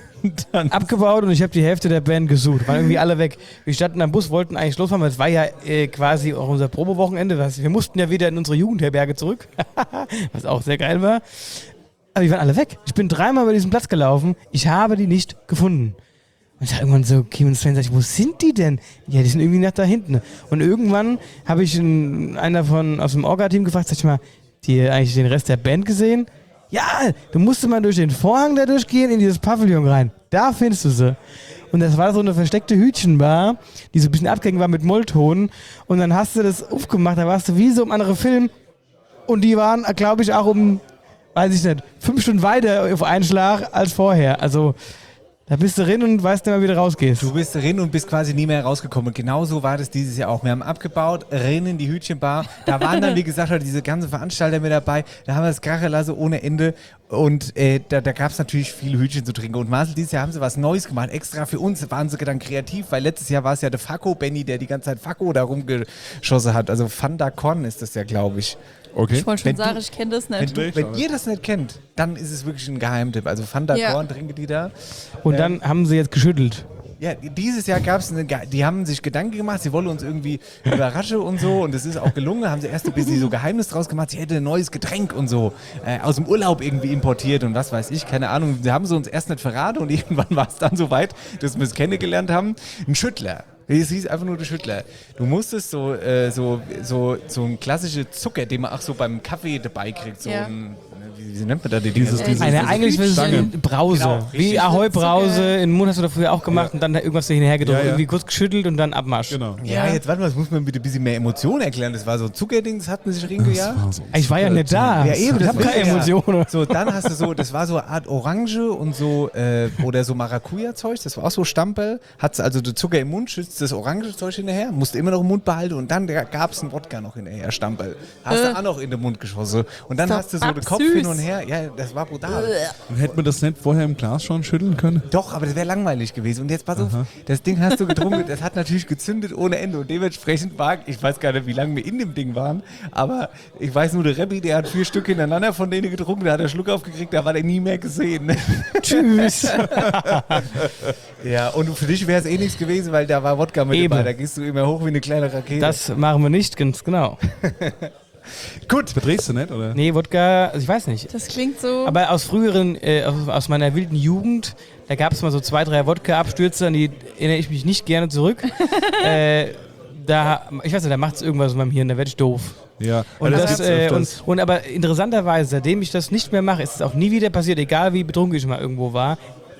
Dann Abgebaut und ich habe die Hälfte der Band gesucht. Waren irgendwie alle weg. Wir standen am Bus, wollten eigentlich losfahren, weil es war ja äh, quasi auch unser Probewochenende. Was, wir mussten ja wieder in unsere Jugendherberge zurück, was auch sehr geil war. Aber die waren alle weg. Ich bin dreimal über diesen Platz gelaufen. Ich habe die nicht gefunden. Und ich sag irgendwann so, Kim und Sven, sag ich, wo sind die denn? Ja, die sind irgendwie nach da hinten. Und irgendwann habe ich einen, einer von aus dem Orga-Team gefragt, sag ich mal, die eigentlich den Rest der Band gesehen? Ja, du musst mal durch den Vorhang da durchgehen, in dieses Pavillon rein. Da findest du sie. Und das war so eine versteckte Hütchenbar, die so ein bisschen abgehängt war mit Mollton. Und dann hast du das aufgemacht, da warst du wie so im anderen Film. Und die waren, glaube ich, auch um, weiß ich nicht, fünf Stunden weiter auf einen Schlag als vorher. Also da bist du drin und weißt nicht mehr, wie du rausgehst. Du bist drin und bist quasi nie mehr rausgekommen. Und genauso war das dieses Jahr auch. Wir haben abgebaut, rennen in die Hütchenbar. Da waren dann, wie gesagt, halt diese ganzen Veranstalter mit dabei. Da haben wir das Krachelasse ohne Ende. Und äh, da, da gab es natürlich viele Hütchen zu trinken. Und Marcel, dieses Jahr haben sie was Neues gemacht. Extra für uns waren sie dann kreativ, weil letztes Jahr war es ja der Fakko Benny, der die ganze Zeit Fakko da rumgeschossen hat. Also Fanta Con ist das ja, glaube ich. Okay. Ich wollte schon Wenn du- sagen, ich kenne das Wenn, nicht. du, wenn ihr das nicht kennt, dann ist es wirklich ein Geheimtipp. Also Fanta Ja. Corn trinken die da. Und dann haben sie jetzt geschüttelt. Ja, dieses Jahr gab es eine, Ge- die haben sich Gedanken gemacht, sie wollen uns irgendwie überraschen und so und es ist auch gelungen, da haben sie erst ein bisschen so Geheimnis draus gemacht, sie hätte ein neues Getränk und so äh, aus dem Urlaub irgendwie importiert und was weiß ich, keine Ahnung, sie haben sie uns erst nicht verraten und irgendwann war es dann so weit, dass wir es kennengelernt haben, ein Schüttler. Es hieß einfach nur der Schüttler. Du musstest so, äh, so, so, so ein klassischer Zucker, den man auch so beim Kaffee dabei kriegt, so Ja. ein, wie, wie nennt man da die Dinge? Dieses- Äh, dieses- Eine, eigentlich ist es Stange. eine Brause. Genau, Wie richtig. Ahoi-Brause. In den Mund hast du da früher auch gemacht und dann da irgendwas hinterher gedrückt. Ja, ja. Irgendwie kurz geschüttelt und dann Abmarsch. Genau. Ja, jetzt warte mal, das muss man bitte ein bisschen mehr Emotionen erklären. Das war so ein Zuckerding, das hat man sich reingejagt. war so Ich war ja nicht da. Ja, eben, ich das habe will keine ich ja. Emotionen. So, dann hast du so, das war so eine Art Orange und so, äh, oder so Maracuja-Zeug, das war auch so Stamperl. Hat's also der Zucker im Mund, schützt das Orange-Zeug hinterher, musste immer noch im Mund behalten und dann gab es einen Wodka noch hinterher, Stamperl. Hast Äh. du auch noch in den Mund geschossen. Und dann Ist hast du doch so den Kopf süß. hin und her. Ja, das war brutal. Und hätte man das nicht vorher im Glas schon schütteln können? Doch, aber das wäre langweilig gewesen. Und jetzt pass auf, das Ding hast du getrunken, das hat natürlich gezündet ohne Ende. Und dementsprechend war, ich weiß gar nicht, wie lange wir in dem Ding waren, aber ich weiß nur, der Rebbi, der hat vier Stück hintereinander von denen getrunken, da hat er Schluck aufgekriegt, da war der nie mehr gesehen. Tschüss. Ja, und für dich wäre es eh nichts gewesen, weil da war Wodka mit Eben. dabei. Da gehst du immer hoch wie eine kleine Rakete. Das machen wir nicht, ganz genau. gut. Verdrehst du nicht, oder? Nee, Wodka, also ich weiß nicht. Das klingt so. Aber aus früheren, äh, aus, aus meiner wilden Jugend, da gab es mal so zwei, drei Wodka-Abstürze, an die erinnere ich mich nicht gerne zurück. äh, da, ich weiß nicht, da macht es irgendwas in meinem Hirn, da werde ich doof. Ja. Und, Ja, das, gibt's äh, und, öfters. und aber interessanterweise, seitdem ich das nicht mehr mache, ist es auch nie wieder passiert, egal wie betrunken ich mal irgendwo war.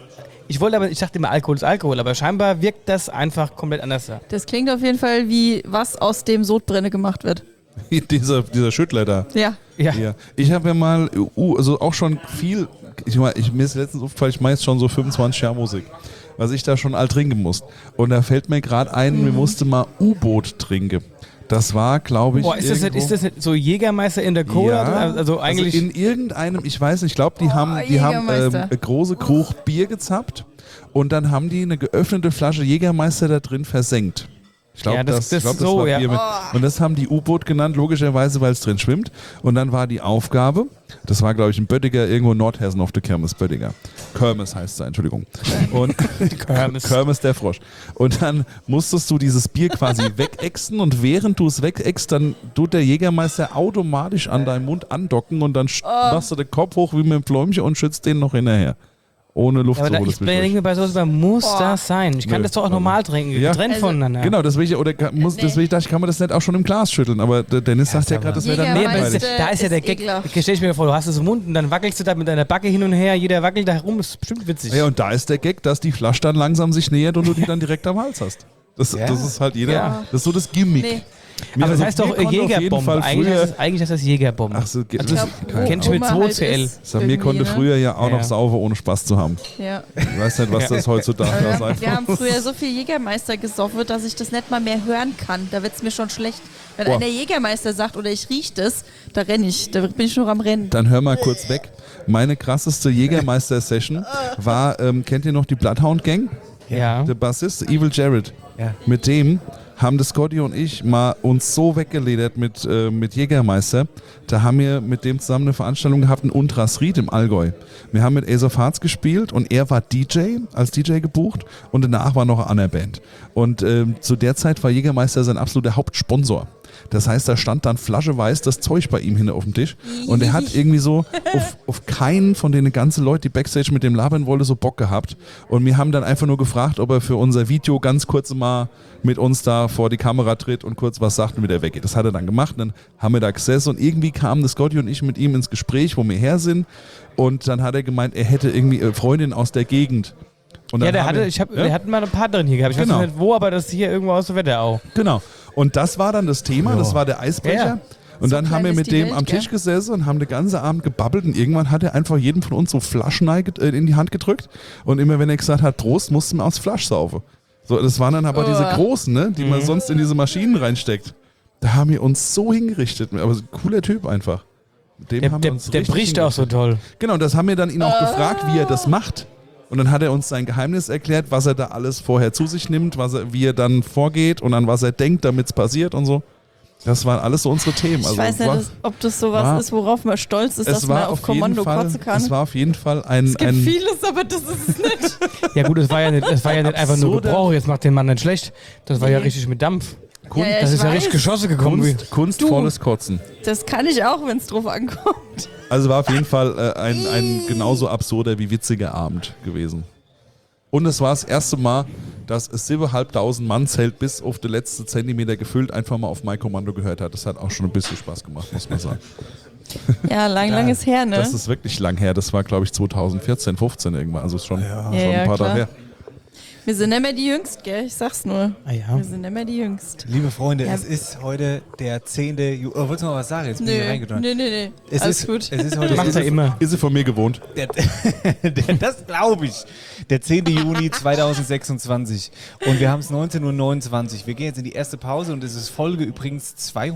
Ich wollte aber, ich dachte immer, Alkohol ist Alkohol, aber scheinbar wirkt das einfach komplett anders. Das klingt auf jeden Fall wie was aus dem Sodbrenne gemacht wird. dieser, dieser Schüttler da. Ja. Ja. Ja. Ich habe ja mal, uh, also auch schon viel, ich, mein, ich mir ist letztens aufgefallen, ich mache jetzt schon so fünfundzwanzig Jahre Musik, was ich da schon all trinken muss. Und da fällt mir gerade ein, mhm. wir mussten mal U-Boot trinken. Das war, glaube ich, Boah, ist das, nicht, ist das nicht so Jägermeister in der Cola? Ja, also eigentlich also in irgendeinem, ich weiß nicht, ich glaube, die Oh, haben, die haben ähm, Jägermeister. eine große Krug Bier gezappt und dann haben die eine geöffnete Flasche Jägermeister da drin versenkt. Ich glaube, Ja, das- das, das ich glaub, das so, war ja. Bier mit. Und das haben die U-Boot genannt, logischerweise, weil es drin schwimmt. Und dann war die Aufgabe, das war, glaube ich, in Böttiger, irgendwo in Nordhessen auf der Kirmes, Böttiger. Kirmes heißt es, Entschuldigung. Und Kirmes. Kirmes der Frosch. Und dann musstest du dieses Bier quasi wegexen und während du es wegexst, dann tut der Jägermeister automatisch an deinem Mund andocken und dann sch- machst du den Kopf hoch wie mit einem Pfläumchen und schützt den noch hinterher. Ohne Luft Ja, aber zu da, holen. ich denke mir bei sowas, muss Boah. das sein? Ich kann Nö. das doch auch normal trinken, Ja. getrennt Also- voneinander. Genau, deswegen, oder kann- muss, Nee. deswegen dachte ich, kann man das nicht auch schon im Glas schütteln, aber der Dennis sagt ja gerade, das wäre dann Jägermeister- langweilig. Meinst Da ist ja der ist Gag, ekelhaft. stell ich mir vor, du hast es im Mund und dann wackelst du da mit deiner Backe hin und her, jeder wackelt da herum, das ist bestimmt witzig. Ja, und da ist der Gag, dass die Flasche dann langsam sich nähert und du die dann direkt am Hals hast. Das, das ist halt jeder, Ja. das ist so das Gimmick. Nee. Mir- aber das also heißt doch mir konnte auf jeden Jägerbombe, Fall eigentlich, früher- heißt das, eigentlich heißt das Jägerbombe. Ach so, ge- Also das Ich keine kennst du mit Oma zwei halt C L. ist Sag, mir irgendwie, konnte ne? früher ja auch noch Ja. sauber, ohne Spaß zu haben. Ja. Ich weiß nicht, was das heutzutage da sein Wir haben früher so viel Jägermeister gesoffen, dass ich das nicht mal mehr hören kann. Da wird es mir schon schlecht. Wenn Boah. einer Jägermeister sagt oder ich riech das, da renne ich. Da bin ich nur am Rennen. Dann hör mal kurz weg. Meine krasseste Jägermeister-Session war, ähm, kennt ihr noch die Bloodhound Gang? Ja. Der Bassist, Evil Jared. Ja. Mit dem haben das Scotty und ich mal uns so weggeledert mit, äh, mit Jägermeister. Da haben wir mit dem zusammen eine Veranstaltung gehabt in Untersried im Allgäu. Wir haben mit Ace of Hearts gespielt und er war D J, als D J gebucht und danach war noch eine andere Band. Und ähm, zu der Zeit war Jägermeister sein absoluter Hauptsponsor. Das heißt, da stand dann flaschenweise das Zeug bei ihm hinten auf dem Tisch. Und er hat irgendwie so auf, auf keinen von den ganzen Leuten, die Backstage mit dem labern wollte, so Bock gehabt. Und wir haben dann einfach nur gefragt, ob er für unser Video ganz kurz mal mit uns da vor die Kamera tritt und kurz was sagt und wieder weggeht. Das hat er dann gemacht. Und dann haben wir da gesessen und irgendwie kamen das Scotty und ich mit ihm ins Gespräch, wo wir her sind. Und dann hat er gemeint, er hätte irgendwie eine Freundin aus der Gegend. Und Ja, dann der haben hatte, wir- ich hab, Ja? der hat mal eine Partnerin hier gehabt. Ich Genau. weiß nicht wo, aber das ist hier irgendwo aus der Wetterau. Genau. Und das war dann das Thema, das war der Eisbrecher. Ja. Und So dann klein haben wir ist mit die dem Welt, am gell? Tisch gesessen und haben den ganzen Abend gebabbelt und irgendwann hat er einfach jedem von uns so Flaschen äh, in die Hand gedrückt und immer wenn er gesagt hat, Prost, mussten wir aus Flasch saufen. So, das waren dann aber diese Uah. großen, ne, die man sonst in diese Maschinen reinsteckt. Da haben wir uns so hingerichtet, aber so ein cooler Typ einfach. Mit dem Der, haben wir der, uns der richtig bricht auch so toll. Genau, und das haben wir dann ihn auch gefragt, wie er das macht. Und dann hat er uns sein Geheimnis erklärt, was er da alles vorher zu sich nimmt, was er, wie er dann vorgeht und an was er denkt, damit es passiert und so. Das waren alles so unsere Themen. Ich Also weiß nicht, war, dass, ob das sowas war- ist, worauf man stolz ist, dass es man war auf auf jeden Kommando Fall, kotzen kann. es war auf jeden Fall ein, Es gibt ein vieles, aber das ist es nicht. Ja gut, es war ja nicht, es war ja nicht einfach nur Absurde- Gebrauch, jetzt macht den Mann nicht schlecht. Das war ja Nee. richtig mit Dampf. Ja, ja, Das ich ist ja weiß. richtig geschossen gekommen. Kunst, kunstvolles Kotzen. Das kann ich auch, wenn es drauf ankommt. Also war auf jeden Fall äh, ein, ein genauso absurder wie witziger Abend gewesen. Und es war das erste Mal, dass es siebentausendfünfhundert Mann Zelt bis auf den letzten Zentimeter gefüllt einfach mal auf mein Kommando gehört hat. Das hat auch schon ein bisschen Spaß gemacht, muss man sagen. Ja, lang, lang ist her, ne? Das ist wirklich lang her. Das war, glaube ich, zweitausendvierzehn, fünfzehn irgendwann. Also ist schon, schon Ja, ja, ein paar klar. Tage her. Wir sind nicht mehr die Jüngst, gell? Ich sag's nur. Ah ja. Wir sind nicht mehr die Jüngst. Liebe Freunde, Ja. es ist heute der zehnte Juli. Oh, wolltest du noch was sagen? Jetzt bin ich Nö, hier nö, reingedrückt. nö, nö. Es Alles ist, gut. Es ist heute Macht er immer. Ist sie von mir gewohnt. Der, der, das glaube ich. Der zehnte Juni zweitausendsechsundzwanzig. Und wir haben es neunzehn Uhr neunundzwanzig. Wir gehen jetzt in die erste Pause und es ist Folge übrigens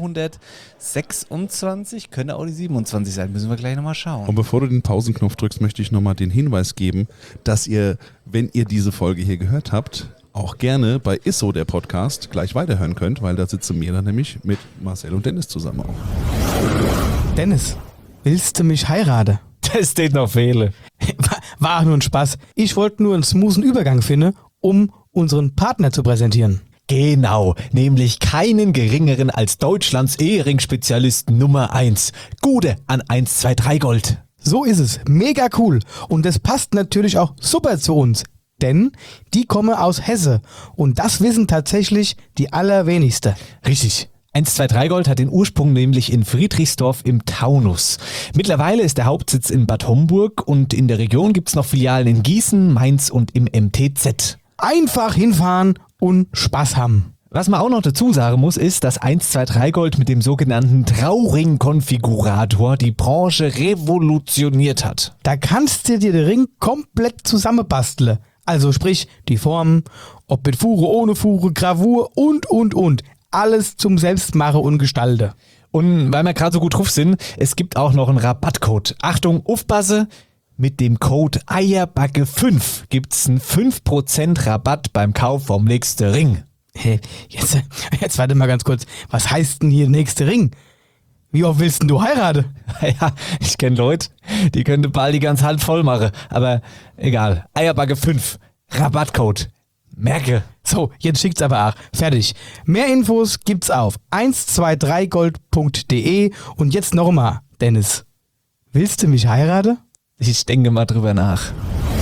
zweihundertsechsundzwanzig. Könnte auch die siebenundzwanzig sein. Müssen wir gleich nochmal schauen. Und bevor du den Pausenknopf drückst, möchte ich nochmal den Hinweis geben, dass ihr, wenn ihr diese Folge hier gehört habt, auch gerne bei Isso, der Podcast, gleich weiterhören könnt, weil da sitzen wir dann nämlich mit Marcel und Dennis zusammen auch. Dennis, willst du mich heiraten? Das steht noch Fehle. War, war auch nur ein Spaß. Ich wollte nur einen smoothen Übergang finden, um unseren Partner zu präsentieren. Genau, nämlich keinen geringeren als Deutschlands Ehering-Spezialisten Nummer eins. Gude an eins zwei drei Gold. So ist es. Mega cool. Und das passt natürlich auch super zu uns. Denn die kommen aus Hesse. Und das wissen tatsächlich die allerwenigsten. Richtig. eins zwei drei Gold hat den Ursprung nämlich in Friedrichsdorf im Taunus. Mittlerweile ist der Hauptsitz in Bad Homburg und in der Region gibt's noch Filialen in Gießen, Mainz und im M T Z. Einfach hinfahren und Spaß haben. Was man auch noch dazu sagen muss, ist, dass eins zwei drei Gold mit dem sogenannten Trauring-Konfigurator die Branche revolutioniert hat. Da kannst du dir den Ring komplett zusammenbasteln. Also sprich, die Formen, ob mit Fuhre, ohne Fuhre, Gravur und, und, und. Alles zum Selbstmachen und Gestalten. Und weil wir gerade so gut drauf sind, es gibt auch noch einen Rabattcode. Achtung, aufpasse, mit dem Code Eierbacke fünf gibt's einen fünf Prozent Rabatt beim Kauf vom nächsten Ring. Hey, jetzt, jetzt warte mal ganz kurz. Was heißt denn hier nächste Ring? Wie oft willst denn du heiraten? Ja, ich kenne Leute, die könnte bald die ganze Hand voll machen. Aber egal. Eierbacke fünf. Rabattcode. Merke. So, jetzt schickt's aber auch. Fertig. Mehr Infos gibt's auf eins zwei drei gold punkt de und jetzt nochmal, Dennis. Willst du mich heiraten? Ich denke mal drüber nach.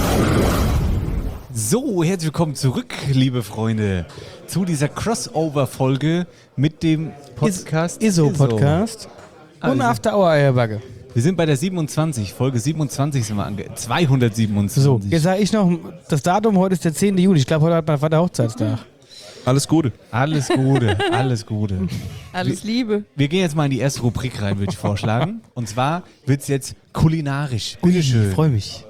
So, herzlich willkommen zurück, liebe Freunde, zu dieser Crossover-Folge mit dem Podcast I S O-Podcast und Also. After Hour Eierbacke. Wir sind bei der siebenundzwanzig, Folge siebenundzwanzig sind wir ange... zweihundertsiebenundzwanzig. So, jetzt sage ich noch, das Datum heute ist der zehnte Juli. Ich glaube, heute hat mein Vater Hochzeitstag. Alles Gute. Alles Gute, alles Gute. Alles Liebe. Wir gehen jetzt mal in die erste Rubrik rein, würde ich vorschlagen. Und zwar wird's jetzt kulinarisch. Bitteschön. Ich freue mich.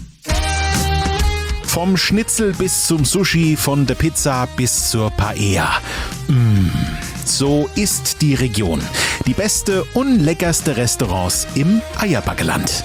Vom Schnitzel bis zum Sushi, von der Pizza bis zur Paella. Mm, so ist die Region. Die beste und leckerste Restaurants im Eierbackeland.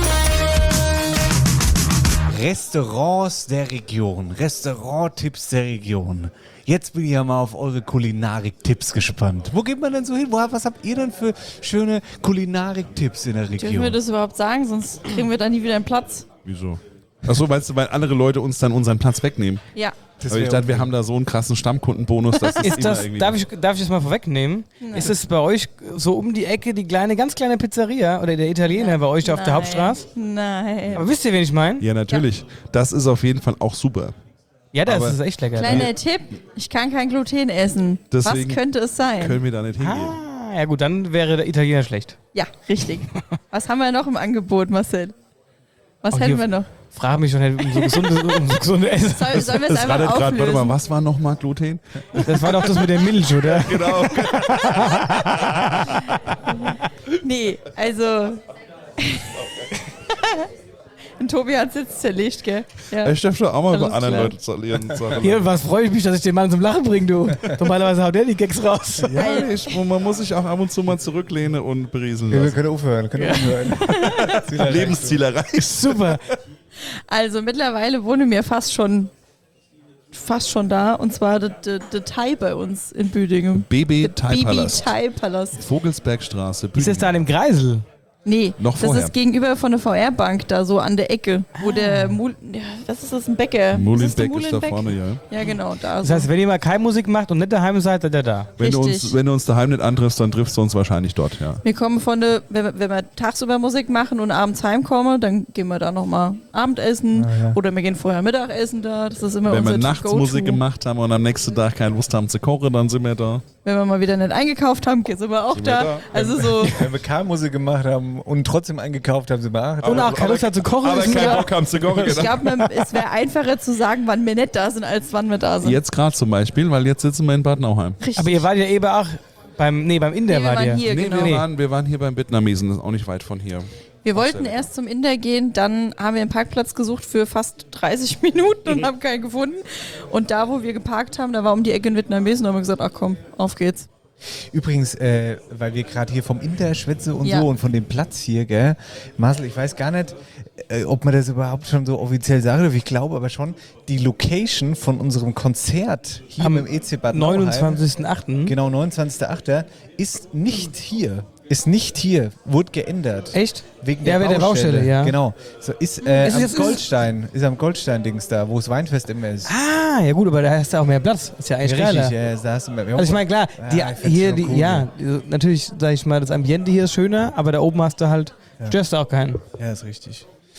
Restaurants der Region, Restauranttipps der Region. Jetzt bin ich ja mal auf eure Kulinarik-Tipps gespannt. Wo geht man denn so hin? Wo, was habt ihr denn für schöne Kulinarik-Tipps in der Dürfen wir Region? das überhaupt sagen? Sonst kriegen wir da nie wieder einen Platz. Wieso? Achso, weißt du, weil andere Leute uns dann unseren Platz wegnehmen. Ja. Aber ich dachte, wir haben da so einen krassen Stammkundenbonus, dass das Ist immer das, irgendwie... darf, ich, darf ich das mal vorwegnehmen? Ist es bei euch so um die Ecke die kleine, ganz kleine Pizzeria oder der Italiener bei euch auf der Nein. Hauptstraße? Nein. Aber wisst ihr, wen ich meine? Ja, natürlich. Das ist auf jeden Fall auch super. Ja, das Aber- ist echt lecker. Kleiner Tipp, ich kann kein Gluten essen. Deswegen Was könnte es sein? Können wir da nicht hingehen. Ah, ja gut, dann wäre der Italiener schlecht. Ja, richtig. Was haben wir noch im Angebot, Marcel? Was Auch hätten hier- wir noch? Frag mich doch nicht um so gesunde, um so gesunde Essen. Soll, sollen wir es Das einfach rattert gerade, warte mal, auflösen? was war nochmal Gluten? Das war doch das mit der Milch, oder? Genau. Nee, also... Und Tobi hat es jetzt zerlegt, gell? Ja. Ich darf schon auch mal bei Alles anderen klar. Leuten zerlieren. Sachen. Hier, was freue ich mich, dass ich den Mann zum Lachen bringe, du. Normalerweise haut der die Gags raus. Ja, ich, man muss sich auch ab und zu mal zurücklehnen und berieseln Ja, wir lassen. können aufhören, können aufhören. Lebensziel erreicht. Super. Also mittlerweile wohnen wir fast schon fast schon da. Und zwar der Thai bei uns in Büdingen. B B Der Thai Bibi Palast. Thai Palast. Vogelsbergstraße. Ist das da an dem Kreisel? Nee, Noch das vorher. ist gegenüber von der V R-Bank da so an der Ecke, wo der Mul ja, was ist das, ein Bäcker? Ist das der Muhlenbeck ist da Muhlenbeck? vorne, ja. Ja, genau, da. Das So. heißt, wenn ihr mal keine Musik macht und nicht daheim seid, seid ihr da. Wenn du, Richtig. uns, wenn du uns daheim nicht antriffst, dann triffst du uns wahrscheinlich dort, ja. Wir kommen von der, wenn wir, wenn wir tagsüber Musik machen und abends heimkommen, dann gehen wir da nochmal Abendessen oder wir gehen vorher Mittagessen da. Das ist immer Wenn unser wir nachts Go-To. Musik gemacht haben und am nächsten Tag keine Lust haben zu kochen, dann sind wir da. Wenn wir mal wieder nicht eingekauft haben, sind wir auch Sind wir da. da. Also so, Wenn wir K-Musik gemacht haben und trotzdem eingekauft haben, sind wir auch. Und auch keine Lust hat zu kochen. Aber ist keinen ja- Bock haben zu kochen, ich genau. glaube, es wäre einfacher zu sagen, wann wir nicht da sind, als wann wir da sind. Jetzt gerade zum Beispiel, weil jetzt sitzen wir in Bad Nauheim. Richtig. Aber ihr wart ja eben auch beim, nee, beim Inder Nee, wir wart waren ihr. hier, Nee, genau. wir, waren, wir waren hier beim Vietnamesen, das ist auch nicht weit von hier. Wir wollten erst zum Inder gehen, dann haben wir einen Parkplatz gesucht für fast dreißig Minuten und haben keinen gefunden. Und da, wo wir geparkt haben, da war um die Ecke ein Vietnamesen, da haben wir gesagt, ach komm, auf geht's. Übrigens, äh, weil wir gerade hier vom Inter schwätzen und Ja. so und von dem Platz hier, gell? Marcel, ich weiß gar nicht, äh, ob man das überhaupt schon so offiziell sagen darf. Ich glaube aber schon, die Location von unserem Konzert hier Am im E C Bad Nauheim, neunundzwanzigsten achten genau, neunundzwanzigster achter ist nicht hier. Ist nicht hier, wurde geändert. Echt? Wegen Ja, der wegen der Baustelle. Baustelle, ja. Genau. So ist, äh, Ist am jetzt- ist- Goldstein, ist am Goldstein-Dings da, wo das Weinfest immer ist. Ah, ja gut, aber da hast du auch mehr Platz. Ist ja eigentlich Ja, geiler. richtig, ja, da hast du mehr. Also ich meine, klar, die, Ja, ich find's hier, schon die, cool, ja, natürlich, sag ich mal, das Ambiente hier ist schöner, aber da oben hast du halt, störst du auch keinen. Ja, ist richtig.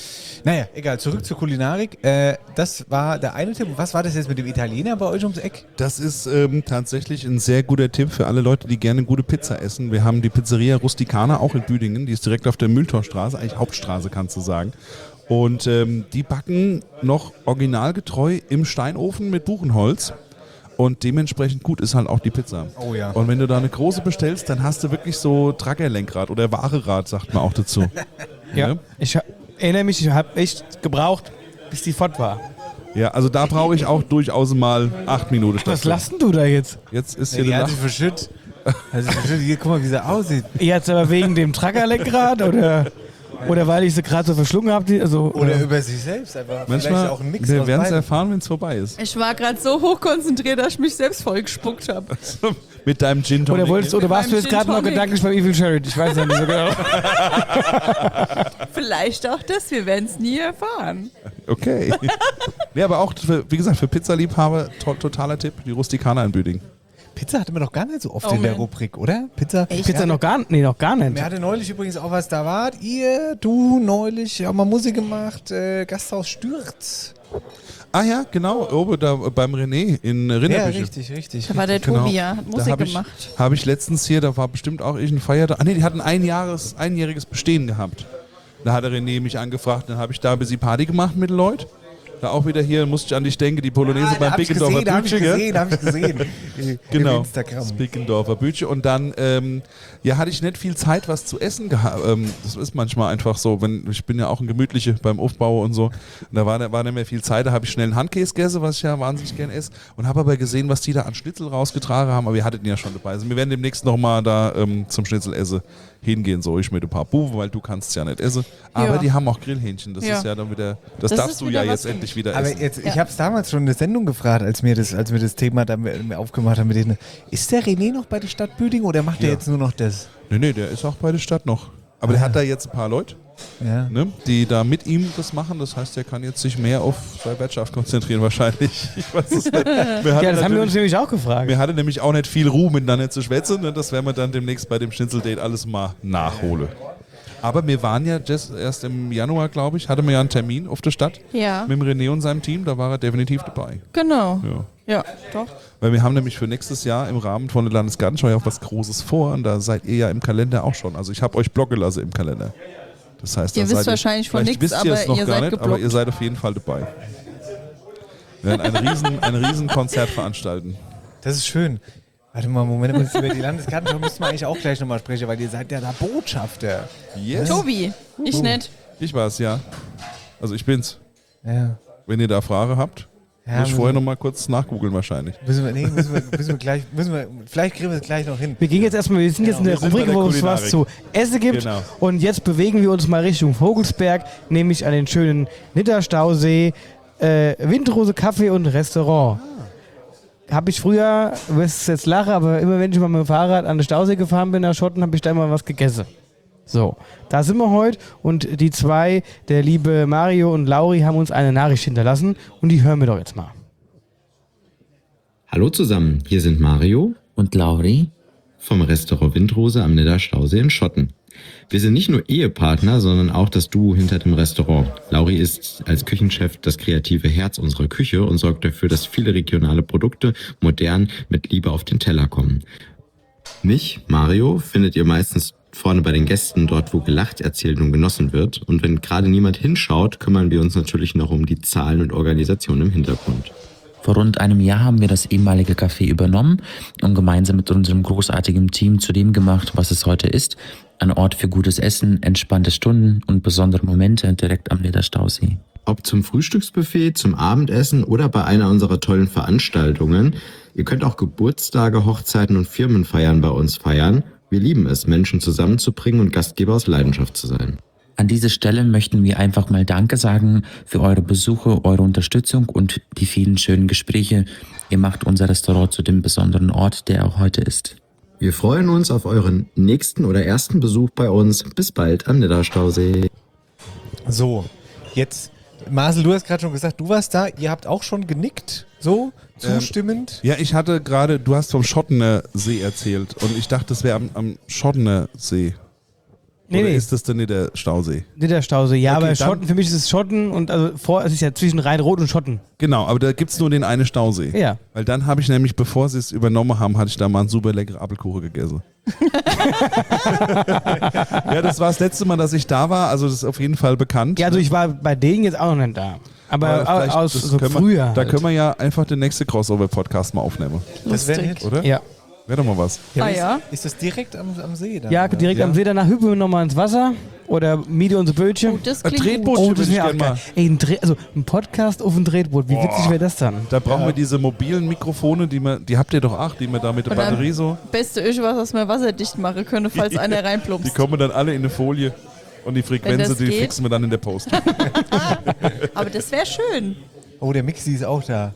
Naja, egal, zurück zur Kulinarik. Äh, das war der eine Tipp. Was war das jetzt mit dem Italiener bei euch ums Eck? Das ist ähm, tatsächlich ein sehr guter Tipp für alle Leute, die gerne gute Pizza essen. Wir haben die Pizzeria Rusticana auch in Büdingen, die ist direkt auf der Mühltorstraße, eigentlich Hauptstraße kannst du sagen. Und ähm, die backen noch originalgetreu im Steinofen mit Buchenholz. Und dementsprechend gut ist halt auch die Pizza. Oh ja. Und wenn du da eine große bestellst, dann hast du wirklich so Trackerlenkrad oder Warenrad, sagt man auch dazu. Ja. Ne? Ich ha- erinnere mich, ich habe echt gebraucht, bis die fort war. Ja, also da brauche ich auch durchaus mal acht Minuten. Was lachst denn du da jetzt? Jetzt ist Ja, hier die der hat Lach. sich verschüttet. Also verschüttet. Hier, guck mal, wie sie aussieht. Jetzt aber wegen dem Trackerlenkrad oder, oder weil ich sie gerade so verschlungen habe? Also, Oder über sich selbst einfach. Vielleicht Manchmal, auch ein Mix wir aus werden es beidem. erfahren, wenn es vorbei ist. Ich war gerade so hochkonzentriert, dass ich mich selbst vollgespuckt habe. Mit deinem Gin Tonic. oder, wolltest, oder warst du jetzt Gin gerade noch Tonic. gedanklich beim Evil Jared? Ich weiß ja nicht so genau. Vielleicht auch das, wir werden es nie erfahren. Okay. Nee, aber auch, für, wie gesagt, für Pizzaliebhaber to totaler Tipp, die Rustikana in Büdingen. Pizza hatten wir noch gar nicht so oft Oh in der man. Rubrik, oder? Pizza. Pizza noch gar, nee, noch gar nicht. Mir hatte neulich übrigens auch was, da wart ihr, du neulich, auch mal Musik gemacht, äh, Gasthaus Stürz. Ah ja, genau, oben da beim René in Ja, Rinderbüche. richtig, richtig. Da war der Genau. Tobi, ja, hat Da Musik habe ich, gemacht. hab ich letztens hier, da war bestimmt auch irgendein Feiertag. Ah nee, die hatten ein Jahres, einjähriges Bestehen gehabt. Da hat der René mich angefragt, dann habe ich da ein bisschen Party gemacht mit den Leuten. Da auch wieder hier, musste ich an dich denken, die Polonaise Ah, da beim hab ich Bickendorfer gesehen, da hab ich Bütchen, gell? gesehen, da hab ich gesehen. Im Genau, Instagram. das Bickendorfer Bütchen. Und dann ähm, ja, hatte ich nicht viel Zeit, was zu essen gehabt. Ähm, das ist manchmal einfach so, wenn ich bin ja auch ein Gemütliche beim Aufbau und so. Und da war, war nicht mehr viel Zeit, da habe ich schnell einen Handkäse gegessen, was ich ja wahnsinnig gern esse. Und habe aber gesehen, was die da an Schnitzel rausgetragen haben. Aber wir hatten ja schon dabei. Also wir werden demnächst nochmal da ähm, zum Schnitzelessen hingehen, so ich mit ein paar Buben, weil du kannst es ja nicht essen. Aber Ja. die haben auch Grillhähnchen. Das Ja. ist ja dann wieder, das, Das darfst ist du wieder ja was jetzt für endlich mich. wieder Aber essen. jetzt, ich Ja. habe es damals schon in der Sendung gefragt, als wir das, als wir das Thema dann aufgemacht haben mit denen. Ist der René noch bei der Stadt Büdingen oder macht Ja. er jetzt nur noch das? Nee, nee, der ist auch bei der Stadt noch. Aber der hat da jetzt ein paar Leute, Ja. ne, die da mit ihm das machen. Das heißt, er kann jetzt sich mehr auf seine Wirtschaft konzentrieren wahrscheinlich. Ich weiß es nicht. Wir Ja, das haben wir uns nämlich auch gefragt. Wir hatten nämlich auch nicht viel Ruhe, miteinander zu schwätzen. Ne? Das werden wir dann demnächst bei dem Schnitzeldate alles mal nachholen. Aber wir waren ja just erst im Januar, glaube ich, hatten wir ja einen Termin auf der Stadt Ja, mit dem René und seinem Team. Da war er definitiv dabei. genau. Ja. Ja, doch. Weil wir haben nämlich für nächstes Jahr im Rahmen von der Landesgartenschau ja auch was Großes vor. Und da seid ihr ja im Kalender auch schon. Also ich habe euch blocken lassen im Kalender. Das heißt, Ihr da wisst seid wahrscheinlich von vielleicht nichts, wisst ihr es aber noch ihr gar seid nicht, aber geblockt. ihr seid auf jeden Fall dabei. Wir werden ein riesen, ein riesen Konzert veranstalten. Das ist schön. Warte mal, Moment, mal, über die Landesgartenschau müssen wir eigentlich auch gleich nochmal sprechen, weil ihr seid ja da Botschafter. Yes. Tobi, ich nicht. Ich war's, ja. Also ich bin's. Ja. Wenn ihr da Fragen habt, Ja, muss ich vorher müssen- noch mal kurz nachgoogeln wahrscheinlich. Müssen wir, nee, müssen wir, müssen wir gleich, müssen wir, vielleicht kriegen wir es gleich noch hin. Wir gehen jetzt erstmal, wir sind jetzt in der wir sind bei Rubrik, der wo es Kulinarik. was zu essen gibt. Genau. Und jetzt bewegen wir uns mal Richtung Vogelsberg, nämlich an den schönen Nidderstausee, äh, Windrose Café und Restaurant. Habe ich früher, du wirst es jetzt lachen, aber immer wenn ich mal mit dem Fahrrad an den Stausee gefahren bin nach Schotten, habe ich da immer was gegessen. So, da sind wir heute und die zwei, der liebe Mario und Lauri, haben uns eine Nachricht hinterlassen und die hören wir doch jetzt mal. Hallo zusammen, hier sind Mario Und Lauri? vom Restaurant Windrose am Nidderstausee in Schotten. Wir sind nicht nur Ehepartner, sondern auch das Duo hinter dem Restaurant. Lauri ist als Küchenchef das kreative Herz unserer Küche und sorgt dafür, dass viele regionale Produkte modern mit Liebe auf den Teller kommen. Mich, Mario, findet ihr meistens vorne bei den Gästen, dort wo gelacht, erzählt und genossen wird. Und wenn gerade niemand hinschaut, kümmern wir uns natürlich noch um die Zahlen und Organisation im Hintergrund. Vor rund einem Jahr haben wir das ehemalige Café übernommen und gemeinsam mit unserem großartigen Team zu dem gemacht, was es heute ist. Ein Ort für gutes Essen, entspannte Stunden und besondere Momente direkt am Nidderstausee. Ob zum Frühstücksbuffet, zum Abendessen oder bei einer unserer tollen Veranstaltungen. Ihr könnt auch Geburtstage, Hochzeiten und Firmenfeiern bei uns feiern. Wir lieben es, Menschen zusammenzubringen und Gastgeber aus Leidenschaft zu sein. An dieser Stelle möchten wir einfach mal Danke sagen für eure Besuche, eure Unterstützung und die vielen schönen Gespräche. Ihr macht unser Restaurant zu dem besonderen Ort, der auch heute ist. Wir freuen uns auf euren nächsten oder ersten Besuch bei uns. Bis bald am Nidderstausee. So, jetzt, Marcel, du hast gerade schon gesagt, du warst da, ihr habt auch schon genickt, so, zustimmend. Ja, ich hatte gerade, du hast vom Schottener See erzählt und ich dachte, das wäre am, am Schottener See. Nee, Oder nee. ist das denn nicht der Stausee? Nicht der Stausee. Ja, Okay, aber dann- Schotten, für mich ist es Schotten und also vor, es ist ja zwischen Rhein-Rot und Schotten. Genau, aber da gibt es nur den einen Stausee. Ja. Weil dann habe ich nämlich, bevor sie es übernommen haben, hatte ich da mal einen super leckeren Apfelkuchen gegessen. Ja, das war das letzte Mal, dass ich da war, also das ist auf jeden Fall bekannt. Ja, also ich war bei denen jetzt auch noch nicht da. Aber, Aber vielleicht- aus das so können wir- früher. Da halt. können wir ja einfach den nächsten Crossover-Podcast mal aufnehmen, Das wäre Lustig. nett. oder? Ja. Wäre doch mal was. Ah ja. Ist das direkt am, am See dann? Ja, oder? direkt Ja. am See, danach hüpfen wir nochmal ins Wasser oder miete unsere Bötchen. Oh, das Ein klingt Tretboot gut. Oh, würde das ich wäre auch gerne geil. mal. Ey, ein Dreh, also ein Podcast auf ein Tretboot. Wie witzig wäre das dann? Da brauchen wir diese mobilen Mikrofone, die man, die habt ihr doch auch, die man da mit der Und dann- Batterie so. Beste ist was, was man wasserdicht machen können, falls einer Die reinplumpst. kommen dann alle in eine Folie und die Frequenzen, das die geht. fixen wir dann in der Post. Aber das wäre schön. Oh, der Mixi ist auch da.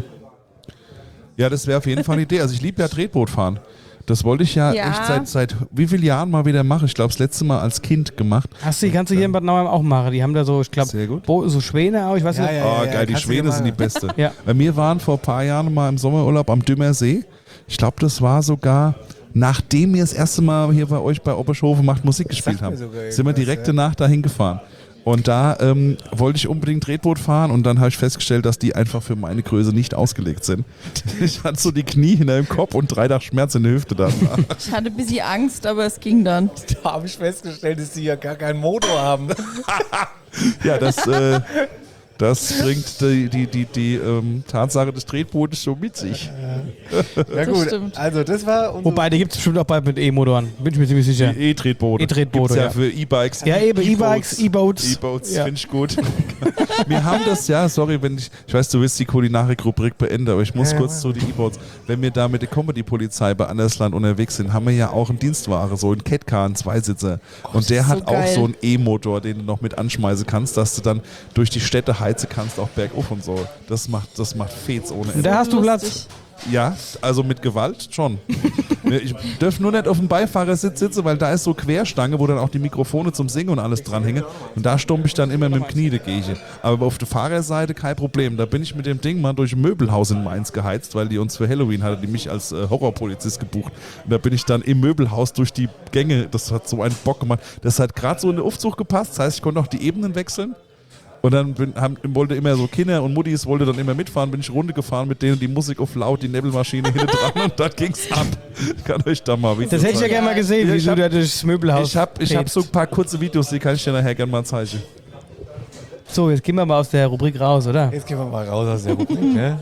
Ja, das wäre auf jeden Fall eine Idee. Also ich liebe ja Tretboot fahren. Das wollte ich ja, Ja. echt seit, seit wie vielen Jahren mal wieder machen. Ich glaube, das letzte Mal als Kind gemacht. Hast du die ganze hier in Bad Nauheim auch machen? Die haben da so, ich Sehr glaube, gut. so Schwäne auch, ich weiß Ja, nicht. ja, Oh, ja, geil, die kannst du Schwäne dir sind die mal- beste. Ja. Weil wir waren vor ein paar Jahren mal im Sommerurlaub am Dümmersee. Ich glaube, das war sogar, nachdem wir das erste Mal hier bei euch bei Oberschofe macht Musik gespielt mir haben. sogar Sind wir irgendwas, direkt ja. danach dahin gefahren. Und da ähm, wollte ich unbedingt Tretboot fahren und dann habe ich festgestellt, dass die einfach für meine Größe nicht ausgelegt sind. Ich hatte so die Knie hinter dem Kopf und drei Tage Schmerz in der Hüfte danach. Ich hatte ein bisschen Angst, aber es ging dann. Da habe ich festgestellt, dass die ja gar keinen Motor haben. Ja, das, äh, das bringt die, die, die, die ähm, Tatsache des Tretbootes so mit sich. Ja Das gut, stimmt. also das war unsere Wobei, die gibt es bestimmt auch bald mit E-Motoren. Bin ich mir ziemlich sicher. Die E-Tretboote. E-Tretboote, Gibt's ja, ja. für E-Bikes. Ja, eben, E-Bikes, E-Boats. E-Boats, Ja. finde ich gut. Wir haben das, ja, sorry, wenn ich, ich weiß, du willst die Kulinarik-Rubrik beenden, aber ich muss Ja, kurz ja. zu die E-Boats. Wenn wir da mit der Comedy-Polizei bei Andersland unterwegs sind, haben wir ja auch einen Dienstware, so einen Catcar, einen Zweisitzer. Und der das ist hat so auch geil. so einen E-Motor, den du noch mit anschmeißen kannst, dass du dann durch die Städte heizen kannst, auch bergauf und so. Das macht, das macht Fets ohne Und Ende. da hast du Platz. Lustig. Ja, also mit Gewalt schon. Ich darf nur nicht auf dem Beifahrersitz sitzen, weil da ist so Querstange, wo dann auch die Mikrofone zum Singen und alles dranhängen. Und da stumpf ich dann immer mit dem Knie dagegen. Aber auf der Fahrerseite kein Problem. Da bin ich mit dem Ding mal durch ein Möbelhaus in Mainz geheizt, weil die uns für Halloween hatte, die mich als äh, Horrorpolizist gebucht. Und da bin ich dann im Möbelhaus durch die Gänge. Das hat so einen Bock gemacht. Das hat gerade so in den Aufzug gepasst. Das heißt, ich konnte auch die Ebenen wechseln. Und dann bin, haben, wollte immer so Kinder und Muttis wollte dann immer mitfahren, bin ich Runde gefahren mit denen, die Musik auf laut, die Nebelmaschine hinten dran und dann ging's ab. Ich kann euch da mal Videos Das hätte ich ja zeigen. gerne mal gesehen, Ja, wie ich du hab- da durchs Möbelhaus Ich habe ich hab fetzt. so ein paar kurze Videos, die kann ich dir nachher gerne mal zeigen. So, jetzt gehen wir mal aus der Rubrik raus, oder? Jetzt gehen wir mal raus aus der Rubrik, ne?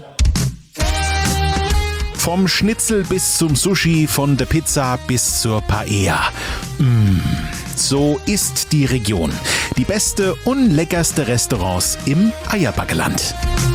Vom Schnitzel bis zum Sushi, von der Pizza bis zur Paella. Mm, so ist die Region. Die beste und leckerste Restaurants im Eierbackeland.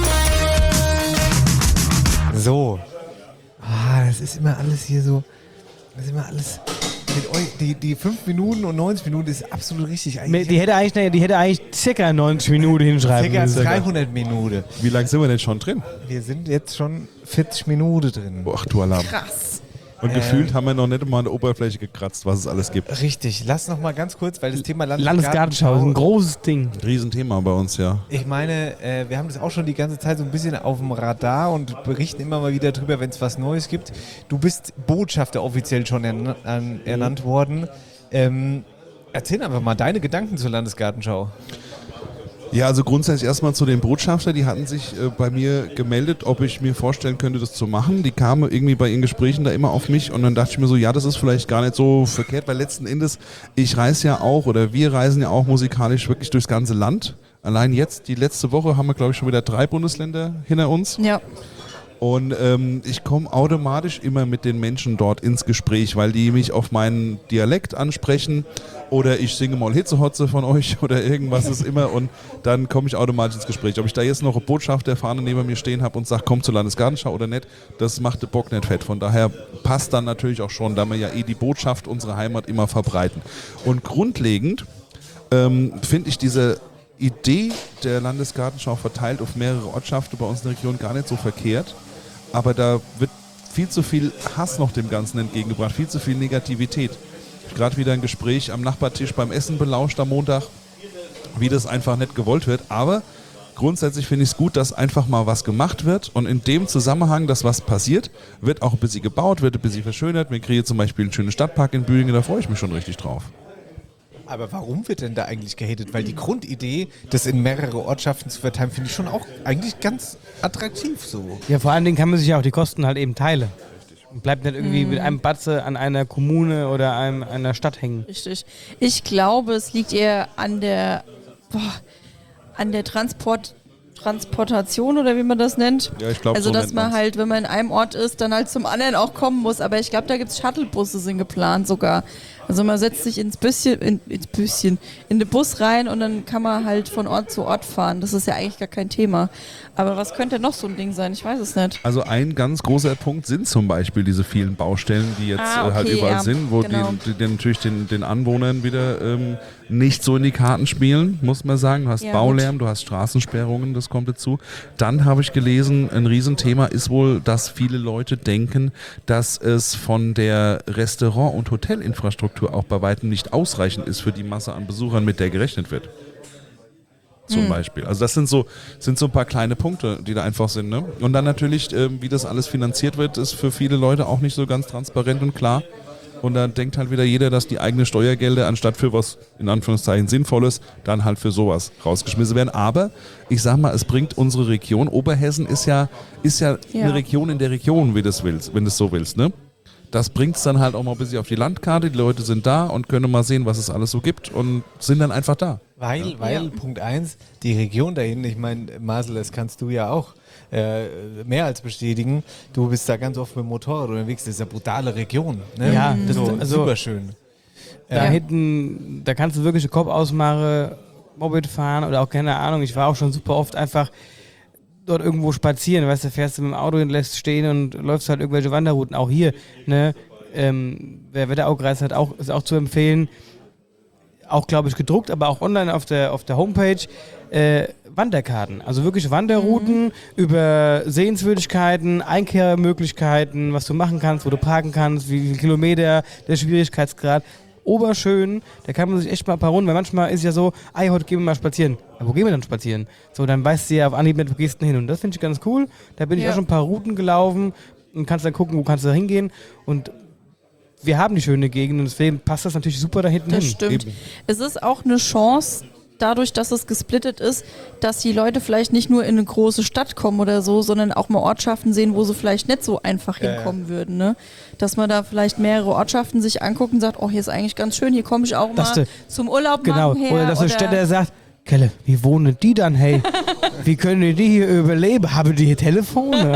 So. Ah, das ist immer alles hier so. Das ist immer alles. Mit euch, die, die fünf Minuten und neunzig Minuten ist absolut richtig. Eigentlich Die hätte eigentlich, die hätte eigentlich circa neunzig Minuten hinschreiben circa müssen. dreihundert Minuten. Wie lange sind wir denn schon drin? Wir sind jetzt schon vierzig Minuten drin. Ach du Alarm. Krass. Und Ähm. gefühlt haben wir noch nicht mal an der Oberfläche gekratzt, was es alles gibt. Richtig. Lass noch mal ganz kurz, weil das Thema Landesgartenschau ist ein großes Ding. Riesenthema bei uns, ja. Ich meine, äh, wir haben das auch schon die ganze Zeit so ein bisschen auf dem Radar und berichten immer mal wieder drüber, wenn es was Neues gibt. Du bist Botschafter offiziell schon ern an, ernannt worden. Ähm, erzähl einfach mal deine Gedanken zur Landesgartenschau. Ja, also grundsätzlich erstmal zu den Botschafter, die hatten sich äh, bei mir gemeldet, ob ich mir vorstellen könnte, das zu machen. Die kamen irgendwie bei ihren Gesprächen da immer auf mich und dann dachte ich mir so, ja, das ist vielleicht gar nicht so verkehrt, weil letzten Endes, ich reise ja auch oder wir reisen ja auch musikalisch wirklich durchs ganze Land. Allein jetzt, die letzte Woche, haben wir glaube ich schon wieder drei Bundesländer hinter uns. Ja. Und ähm, ich komme automatisch immer mit den Menschen dort ins Gespräch, weil die mich auf meinen Dialekt ansprechen oder ich singe mal Hitzehotze von euch oder irgendwas ist immer und dann komme ich automatisch ins Gespräch. Ob ich da jetzt noch eine Botschafterfahne neben mir stehen habe und sage, komm zur Landesgartenschau oder nicht, das macht der Bock nicht fett. Von daher passt dann natürlich auch schon, da wir ja eh die Botschaft unserer Heimat immer verbreiten. Und grundlegend ähm, finde ich diese Idee der Landesgartenschau verteilt auf mehrere Ortschaften bei uns in der Region gar nicht so verkehrt. Aber da wird viel zu viel Hass noch dem Ganzen entgegengebracht, viel zu viel Negativität. Ich habe gerade wieder ein Gespräch am Nachbartisch beim Essen belauscht am Montag, wie das einfach nicht gewollt wird. Aber grundsätzlich finde ich es gut, dass einfach mal was gemacht wird und in dem Zusammenhang, dass was passiert, wird auch ein bisschen gebaut, wird ein bisschen verschönert. Wir kriegen zum Beispiel einen schönen Stadtpark in Bühingen, da freue ich mich schon richtig drauf. Aber warum wird denn da eigentlich gehatet? Weil die Grundidee, das in mehrere Ortschaften zu verteilen, finde ich schon auch eigentlich ganz attraktiv so. Ja, vor allen Dingen kann man sich ja auch die Kosten halt eben teilen. Und bleibt nicht irgendwie mit einem Batze an einer Kommune oder einem, einer Stadt hängen. Richtig. Ich glaube, es liegt eher an der, boah, an der Transport, Transportation oder wie man das nennt. Ja, ich glaube, also, so dass nennt man man's. halt, wenn man in einem Ort ist, dann halt zum anderen auch kommen muss. Aber ich glaube, da gibt es Shuttlebusse, sind geplant sogar. Also man setzt sich ins bisschen, in, ins bisschen, in den Bus rein und dann kann man halt von Ort zu Ort fahren. Das ist ja eigentlich gar kein Thema. Aber was könnte noch so ein Ding sein? Ich weiß es nicht. Also ein ganz großer Punkt sind zum Beispiel diese vielen Baustellen, die jetzt Ah, äh, halt okay, überall ja, sind, wo genau. die, die natürlich den, den Anwohnern wieder ähm, nicht so in die Karten spielen, muss man sagen. Du hast Ja, Baulärm, du hast Straßensperrungen, das kommt dazu. Dann habe ich gelesen, ein Riesenthema ist wohl, dass viele Leute denken, dass es von der Restaurant- und Hotelinfrastruktur auch bei weitem nicht ausreichend ist für die Masse an Besuchern, mit der gerechnet wird. Zum Beispiel. Also das sind so, sind so ein paar kleine Punkte, die da einfach sind. Ne? Und dann natürlich, ähm, wie das alles finanziert wird, ist für viele Leute auch nicht so ganz transparent und klar. Und da denkt halt wieder jeder, dass die eigenen Steuergelder anstatt für was, in Anführungszeichen, Sinnvolles, dann halt für sowas rausgeschmissen werden. Aber ich sag mal, es bringt unsere Region, Oberhessen ist ja, ist ja, Ja. eine Region in der Region, wie du es willst, wenn du es so willst, ne? Das bringt es dann halt auch mal ein bisschen auf die Landkarte. Die Leute sind da und können mal sehen, was es alles so gibt und sind dann einfach da. Weil, weil Punkt eins, die Region dahin, ich meine, Marcel, das kannst du ja auch äh, mehr als bestätigen. Du bist da ganz oft mit dem Motorrad unterwegs, das ist eine brutale Region. Ne? Ja, das- so, also- super schön. Da Ja. hinten, da kannst du wirklich den Kopf ausmachen, Moped fahren oder auch keine Ahnung. Ich war auch schon super oft einfach dort irgendwo spazieren, weißt du, fährst du mit dem Auto und lässt stehen und läufst halt irgendwelche Wanderrouten. Auch hier, ne, ähm, wer Wetteraukreis hat, auch, ist auch zu empfehlen. Auch, glaube ich, gedruckt, aber auch online auf der, auf der Homepage. Äh, Wanderkarten, also wirklich Wanderrouten Mhm. über Sehenswürdigkeiten, Einkehrmöglichkeiten, was du machen kannst, wo du parken kannst, wie viele Kilometer, der Schwierigkeitsgrad. Oberschön, da kann man sich echt mal ein paar Runden, weil manchmal ist ja so, ey, heute gehen wir mal spazieren. Ja, wo gehen wir dann spazieren? So, dann weißt du ja auf Anhieb nicht, wo gehst du denn hin? Und das finde ich ganz cool. Da bin ich Ja. auch schon ein paar Routen gelaufen und kannst dann gucken, wo kannst du da hingehen. Und wir haben die schöne Gegend und deswegen passt das natürlich super da hinten Das hin. stimmt. Es ist auch eine Chance, dadurch, dass es gesplittet ist, dass die Leute vielleicht nicht nur in eine große Stadt kommen oder so, sondern auch mal Ortschaften sehen, wo sie vielleicht nicht so einfach Ja, hinkommen würden. Ne? Dass man da vielleicht mehrere Ortschaften sich anguckt und sagt, oh, hier ist eigentlich ganz schön, hier komme ich auch Dass mal du- zum Urlaub Genau. machen her. Oder dass der Städter sagt, Kelle, wie wohnen die dann, hey? Wie können die hier überleben? Haben die hier Telefone?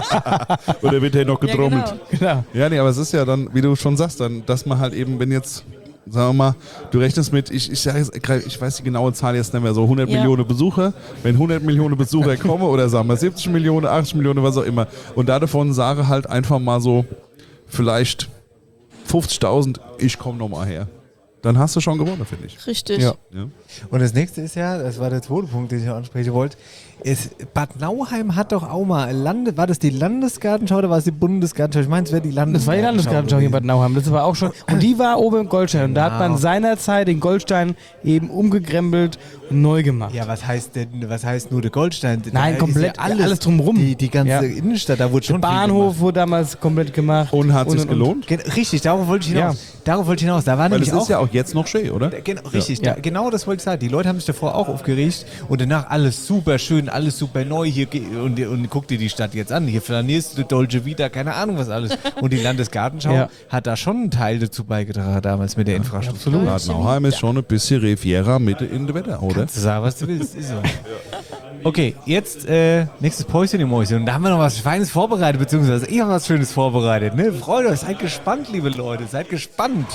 Oder wird hier noch Ja, gedrummelt? genau. genau. Ja, nee, aber es ist ja dann, wie du schon sagst, dann, dass man halt eben, wenn jetzt, sagen wir mal, du rechnest mit, ich, ich, sag jetzt, ich weiß die genaue Zahl jetzt nicht mehr, so hundert Ja. Millionen Besucher, wenn hundert Millionen Besucher kommen oder sagen wir siebzig Millionen, achtzig Millionen, was auch immer, und da davon sage halt einfach mal so, vielleicht fünfzigtausend, ich komme nochmal her. Dann hast du schon gewonnen, finde ich. Richtig. Ja. Ja. Und das nächste ist ja, das war der zweite Punkt, den ich noch ansprechen wollte, ist, Bad Nauheim hat doch auch mal, Lande, war das die Landesgartenschau oder war es die Bundesgartenschau? Ich meine, es wäre die Landesgartenschau. Das war die Landesgartenschau hier in Bad Nauheim. Das war auch schon. Und die war oben im Goldstein. Und da hat man Genau. seinerzeit den Goldstein eben umgekrempelt und neu gemacht. Ja, was heißt denn, was heißt nur der Goldstein? Nein, Da komplett, ist ja alles, alles drumrum. Die, die ganze Ja. Innenstadt, da wurde Der schon viel Bahnhof wurde damals komplett gemacht. Und hat sich's und- gelohnt? Gen richtig, darauf wollte ich hinaus. Ja. Darauf wollte ich hinaus. Da war Weil nämlich es auch ist ja auch jetzt noch schön, oder? Gen richtig, Ja. Da, genau das wollte ich sagen. Die Leute haben sich davor auch aufgeregt und danach alles super schön, alles super neu. Hier ge- und, und guck dir die Stadt jetzt an. Hier flanierst du Dolce Vita, keine Ahnung was alles. Und die Landesgartenschau Ja. hat da schon einen Teil dazu beigetragen damals mit der Infrastruktur. Bad Nauheim ist schon ein bisschen Riviera Mitte in der Wetter, oder? Kannst du sagen, was du willst. Ist so. Okay, jetzt äh, nächstes Päuschen im Mäuschen. Und da haben wir noch was Feines vorbereitet, beziehungsweise ich habe was Schönes vorbereitet. Ne? Freut euch, seid gespannt, liebe Leute, seid gespannt.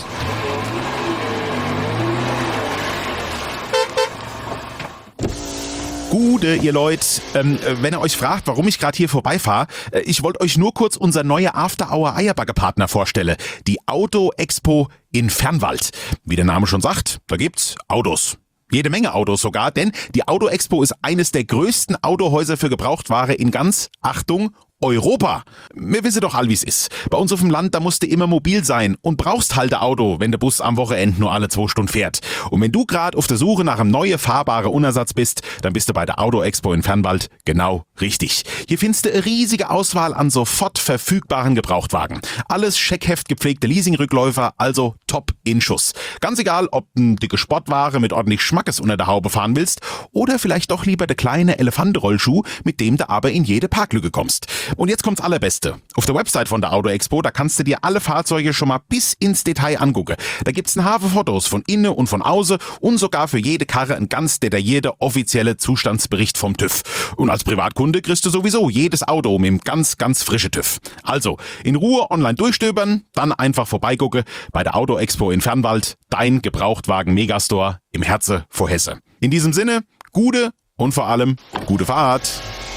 Gude, ihr Leute, ähm, äh, wenn ihr euch fragt, warum ich gerade hier vorbeifahre, äh, ich wollte euch nur kurz unser neue After-Hour-Eierbagger-Partner vorstellen, die Auto-Expo in Fernwald. Wie der Name schon sagt, da gibt's Autos. Jede Menge Autos sogar, denn die Auto-Expo ist eines der größten Autohäuser für Gebrauchtware in ganz, Achtung, Europa. Wir wissen doch all, wie's ist. Bei uns auf dem Land, da musst du immer mobil sein und brauchst halt ein Auto, wenn der Bus am Wochenende nur alle zwei Stunden fährt. Und wenn du gerade auf der Suche nach einem neuen fahrbaren Unersatz bist, dann bist du bei der Auto Expo in Fernwald genau richtig. Hier findest du eine riesige Auswahl an sofort verfügbaren Gebrauchtwagen. Alles Scheckheft gepflegte Leasingrückläufer, also top in Schuss. Ganz egal, ob du eine dicke Sportware mit ordentlich Schmackes unter der Haube fahren willst oder vielleicht doch lieber der kleine Elefantenrollschuh, mit dem du aber in jede Parklücke kommst. Und jetzt kommt's Allerbeste. Auf der Website von der Auto Expo, da kannst du dir alle Fahrzeuge schon mal bis ins Detail angucken. Da gibt's ein Haufen Fotos von innen und von außen und sogar für jede Karre ein ganz detaillierter offizielle Zustandsbericht vom TÜV. Und als Privatkunde kriegst du sowieso jedes Auto mit einem ganz, ganz frischen TÜV. Also, in Ruhe online durchstöbern, dann einfach vorbeigucken bei der Auto Expo in Fernwald, dein Gebrauchtwagen-Megastore im Herzen vor Hesse. In diesem Sinne, gute und vor allem gute Fahrt.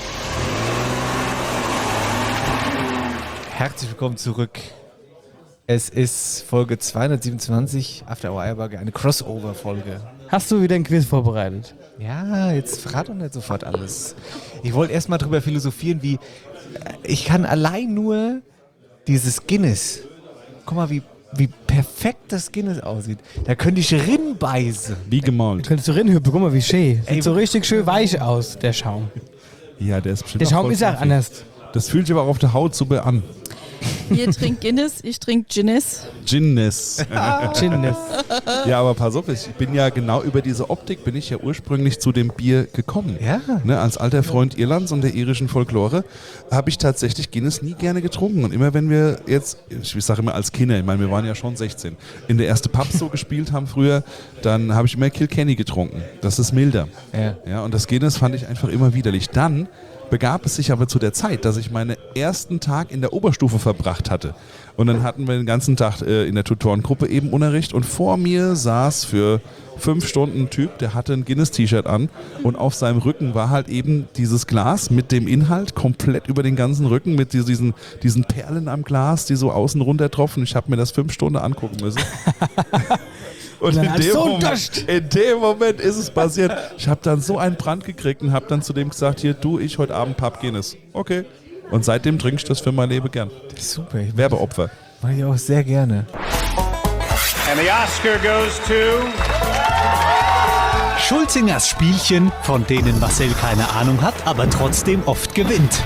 Herzlich willkommen zurück. Es ist Folge zweihundertsiebenundzwanzig, After Hour Eierbagger, eine Crossover-Folge. Hast du wieder ein Quiz vorbereitet? Ja, jetzt verrat doch nicht sofort alles. Ich wollte erst mal drüber philosophieren, wie ich kann allein nur dieses Guinness. Guck mal, wie, wie perfekt das Guinness aussieht. Da könnte ich rinbeißen. Wie gemalt. Könntest du rinhüpfen, guck mal, wie schön. Sieht Ey, so richtig schön weich aus, der Schaum. Ja, der ist bestimmt Der auch Schaum voll ist auch fluffy. anders. Das fühlt sich aber auch auf der Haut super an. Ihr trinkt Guinness, ich trinke Guinness. Guinness. Guinness. Ja, aber pass auf, ich bin ja genau über diese Optik bin ich ja ursprünglich zu dem Bier gekommen. Ja. Ne, als alter Freund Irlands und der irischen Folklore habe ich tatsächlich Guinness nie gerne getrunken. Und immer wenn wir jetzt, ich sage immer als Kinder, ich meine, wir waren ja schon sechzehn, in der erste Pub so gespielt haben früher, dann habe ich immer Kilkenny getrunken. Das ist milder. Ja. Ja, und das Guinness fand ich einfach immer widerlich. Dann begab es sich aber zu der Zeit, dass ich meinen ersten Tag in der Oberstufe verbracht hatte. Und dann hatten wir den ganzen Tag äh, in der Tutorengruppe eben Unterricht und vor mir saß für fünf Stunden ein Typ, der hatte ein Guinness-T-Shirt an und auf seinem Rücken war halt eben dieses Glas mit dem Inhalt komplett über den ganzen Rücken mit diesen, diesen Perlen am Glas, die so außen runter tropfen. Ich habe mir das fünf Stunden angucken müssen. Und in dem, so Moment, in dem Moment ist es passiert. Ich habe dann so einen Brand gekriegt und habe dann zu dem gesagt, hier, du, ich heute Abend Pub Guinness. Okay. Und seitdem trinke ich das für mein Leben gern. Das ist super. Ich Werbeopfer. mache ich auch sehr gerne. And the Oscar goes to... Schulzingers Spielchen, von denen Marcel keine Ahnung hat, aber trotzdem oft gewinnt.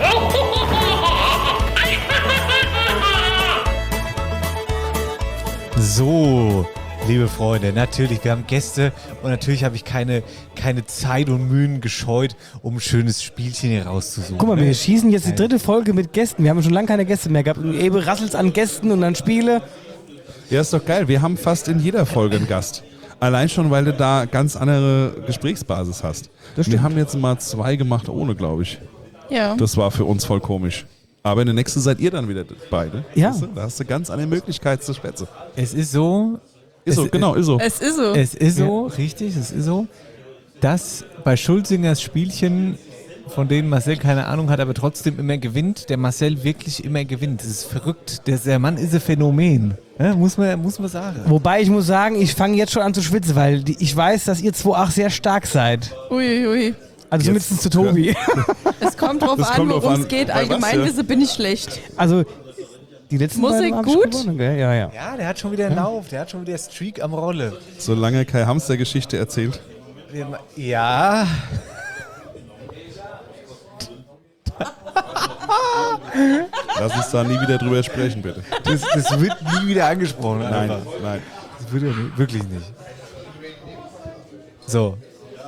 So, liebe Freunde, natürlich, wir haben Gäste und natürlich habe ich keine, keine Zeit und Mühen gescheut, um ein schönes Spielchen hier rauszusuchen. Guck mal, wir ne? schießen jetzt die dritte Folge mit Gästen. Wir haben schon lange keine Gäste mehr gehabt. Und eben rasselt's an Gästen und dann Spiele. Ja, ist doch geil. Wir haben fast in jeder Folge einen Gast. Allein schon, weil du da ganz andere Gesprächsbasis hast. Wir haben jetzt mal zwei gemacht ohne, glaube ich. Ja. Das war für uns voll komisch. Aber in der nächsten seid ihr dann wieder beide. Ja. Weißt du? Da hast du ganz andere Möglichkeiten zu schwätzen. Es ist so... Ist so, es, genau, ist so. Es ist so. Es ist so, richtig, es ist so, dass bei Schulzingers Spielchen, von denen Marcel keine Ahnung hat, aber trotzdem immer gewinnt, der Marcel wirklich immer gewinnt. Das ist verrückt. Der, der Mann ist ein Phänomen. Ja, muss man, muss man sagen. Wobei ich muss sagen, ich fange jetzt schon an zu schwitzen, weil die, ich weiß, dass ihr zwei auch sehr stark seid. Uiuiui. Ui. Also Jetzt- zumindest zu Tobi. Es kommt drauf Das an, kommt drauf worum es an, geht. bei was, Allgemeinwissen bin ich schlecht. Also die letzten Musik beiden hab ich gut? gewonnen, gell? Ja, ja. Ja, der hat schon wieder einen Lauf, der hat schon wieder Streak am Rolle. Solange keine Hamstergeschichte erzählt. Ja. Lass uns da nie wieder drüber sprechen, bitte. Das, das wird nie wieder angesprochen. Nein, einfach. nein. Das wird ja nicht, wirklich nicht. So.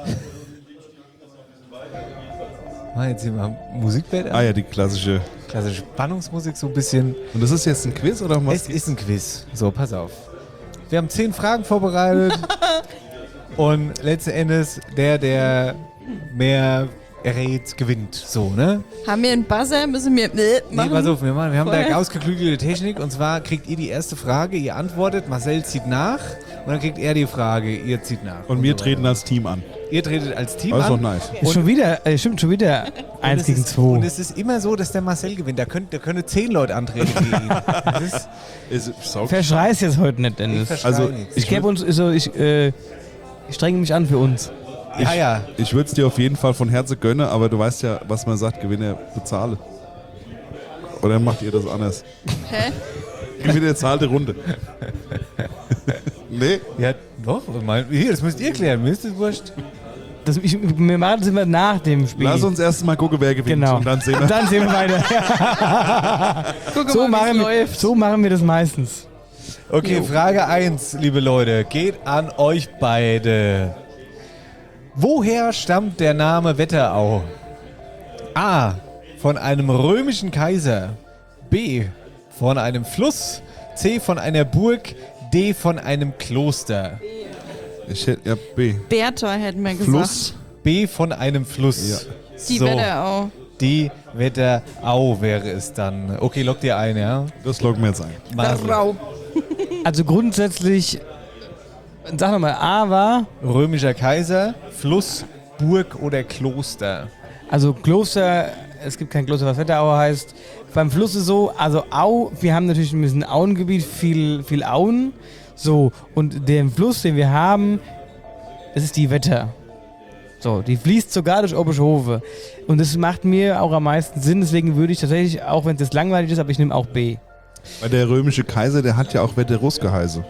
Mal jetzt hier mal Musikbett an. Ah ja, die klassische. Klassische Spannungsmusik so ein bisschen. Und das ist jetzt ein Quiz oder was? Es ist ein Quiz. So, pass auf. Wir haben zehn Fragen vorbereitet. Und letzten Endes, der, der mehr errät, gewinnt. So, ne? Haben wir einen Buzzer? Müssen wir äh, Nee, machen? pass auf, wir, machen, wir haben Vorher? da ausgeklügelte Technik. Und zwar kriegt ihr die erste Frage, ihr antwortet, Marcel zieht nach. Und dann kriegt er die Frage, ihr zieht nach. Und wir so treten weiter. als Team an. Ihr tretet als Team Das ist an. doch nice. Ist schon wieder, äh, stimmt schon wieder eins es gegen ist, zwei. Und es ist immer so, dass der Marcel gewinnt. Da können, da können zehn Leute antreten gegen ihn. Das ist, Ist, sau- Verschreiß jetzt heute nicht, Dennis. ich Also, also, Ich gebe uns, also ich, äh, ich strenge mich an für uns. ja, ja. Ich würde es dir auf jeden Fall von Herzen gönnen, aber du weißt ja, was man sagt, Gewinner bezahle. Oder macht ihr das anders? Hä? Entweder eine zahlte Runde. Nee? Ja, doch. Mein, hier, das müsst ihr klären. Mir ist das wurscht. Das, ich, wir machen das immer nach dem Spiel. Lass uns erst mal gucken, wer gewinnt. Genau. Und dann sehen wir. Und dann sehen wir weiter. Guck so, mal, machen wie's wir, läuft. so machen wir das meistens. Okay, Frage eins, liebe Leute, geht an euch beide. Woher stammt der Name Wetterau? A. Von einem römischen Kaiser. B. Von einem Fluss. C. Von einer Burg. D. Von einem Kloster. Ich hätte ja B. Bertha hätten wir gesagt. Fluss. B. Von einem Fluss. Die Wetterau. Die Wetterau wäre es dann. Okay, loggt ihr ein, ja? Das loggen wir jetzt ein. Wetterau. Also grundsätzlich, sag nochmal, A war, Römischer Kaiser, Fluss, Burg oder Kloster. also Kloster, es gibt kein Kloster, was Wetterau heißt. Beim Fluss ist so, also Au, wir haben natürlich ein bisschen Auengebiet, viel, viel Auen. So, und den Fluss, den wir haben, das ist die Wetter. So, die fließt sogar durch Oberschhofe. Und das macht mir auch am meisten Sinn, deswegen würde ich tatsächlich, auch wenn es jetzt langweilig ist, aber ich nehme auch B. Weil der römische Kaiser, der hat ja auch Wetterus geheißen.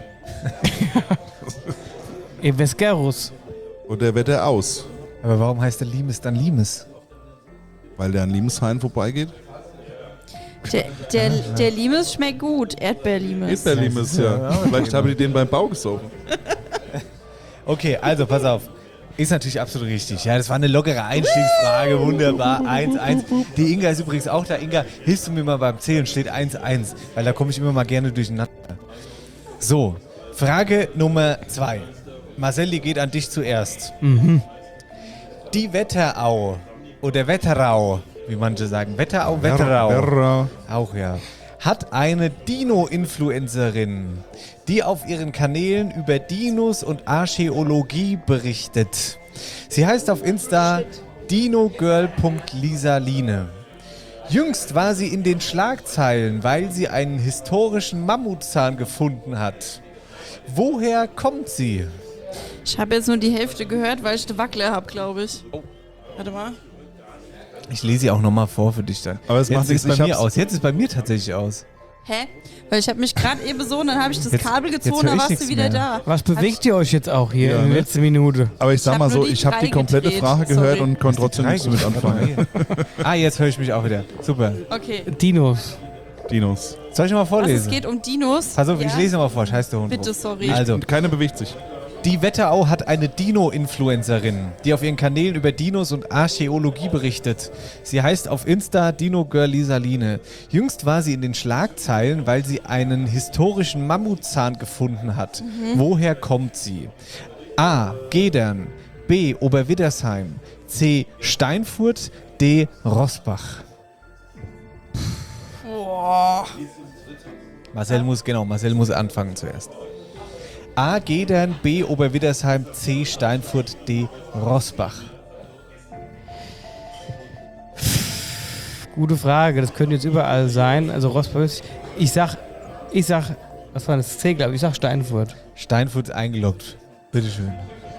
Eveskerus. Und der Wetter aus. Aber warum heißt der Limes dann Limes? Weil der an Limeshain vorbeigeht? Der, der, der Limes schmeckt gut. Erdbeerlimes. Erdbeerlimes, ja. Vielleicht haben die den beim Bau gesoffen. Okay, also pass auf. Ist natürlich absolut richtig. Ja, das war eine lockere Einstiegsfrage. Wunderbar. eins eins. Die Inga ist übrigens auch da. Inga, hilfst du mir mal beim Zählen? Steht eins eins. Weil da komme ich immer mal gerne durcheinander. So, Frage Nummer zwei. Marcel, die geht an dich zuerst. Mhm. Die Wetterau oder Wetterau, wie manche sagen. Wetterau, Wetterau. Wetterau. Auch ja. Hat eine Dino-Influencerin, die auf ihren Kanälen über Dinos und Archäologie berichtet. Sie heißt auf Insta dinogirl punkt lisaline. Jüngst war sie in den Schlagzeilen, weil sie einen historischen Mammutzahn gefunden hat. Woher kommt sie? Ich habe jetzt nur die Hälfte gehört, weil ich den Wackler habe, glaube ich. Oh. Warte mal. Ich lese sie auch nochmal vor für dich dann. Aber es Jetzt macht ist nichts, bei ich mir hab's- aus. Jetzt ist bei mir tatsächlich aus. Hä? Weil ich habe mich gerade eben so und dann habe ich das Jetzt- Kabel jetzt gezogen, hör dann ich warst nichts du wieder mehr. da. Was bewegt ihr euch jetzt auch hier Ja, in der ne? letzten Minute? Aber ich sag hab mal nur so, die ich habe die drei komplette gedreht. Frage gehört Sorry. und konnte trotzdem nichts damit anfangen. Ah, jetzt höre ich mich auch wieder. Super. Okay. Dinos. Dinos. Soll ich mal Was, vorlesen? es geht um Dinos. Pass auf, ja? ich lese mal vor. Scheiß der Hund. Bitte, drauf. sorry. Also, Und keiner bewegt sich. die Wetterau hat eine Dino-Influencerin, die auf ihren Kanälen über Dinos und Archäologie berichtet. Sie heißt auf Insta dinogirl lisaline. Jüngst war sie in den Schlagzeilen, weil sie einen historischen Mammutzahn gefunden hat. Woher kommt sie? A. Gedern. B. Oberwiddersheim. C. Steinfurt. D. Rossbach. Boah. Marcel muss, genau, Marcel muss anfangen zuerst. A. Gedern, B. Oberwiddersheim, C. Steinfurt, D. Rossbach. Gute Frage, das könnte jetzt überall sein. Also Rossbach, ich sag, ich sag, was war das? C, glaube ich, ich sag Steinfurt. Steinfurt ist eingeloggt. Bitteschön.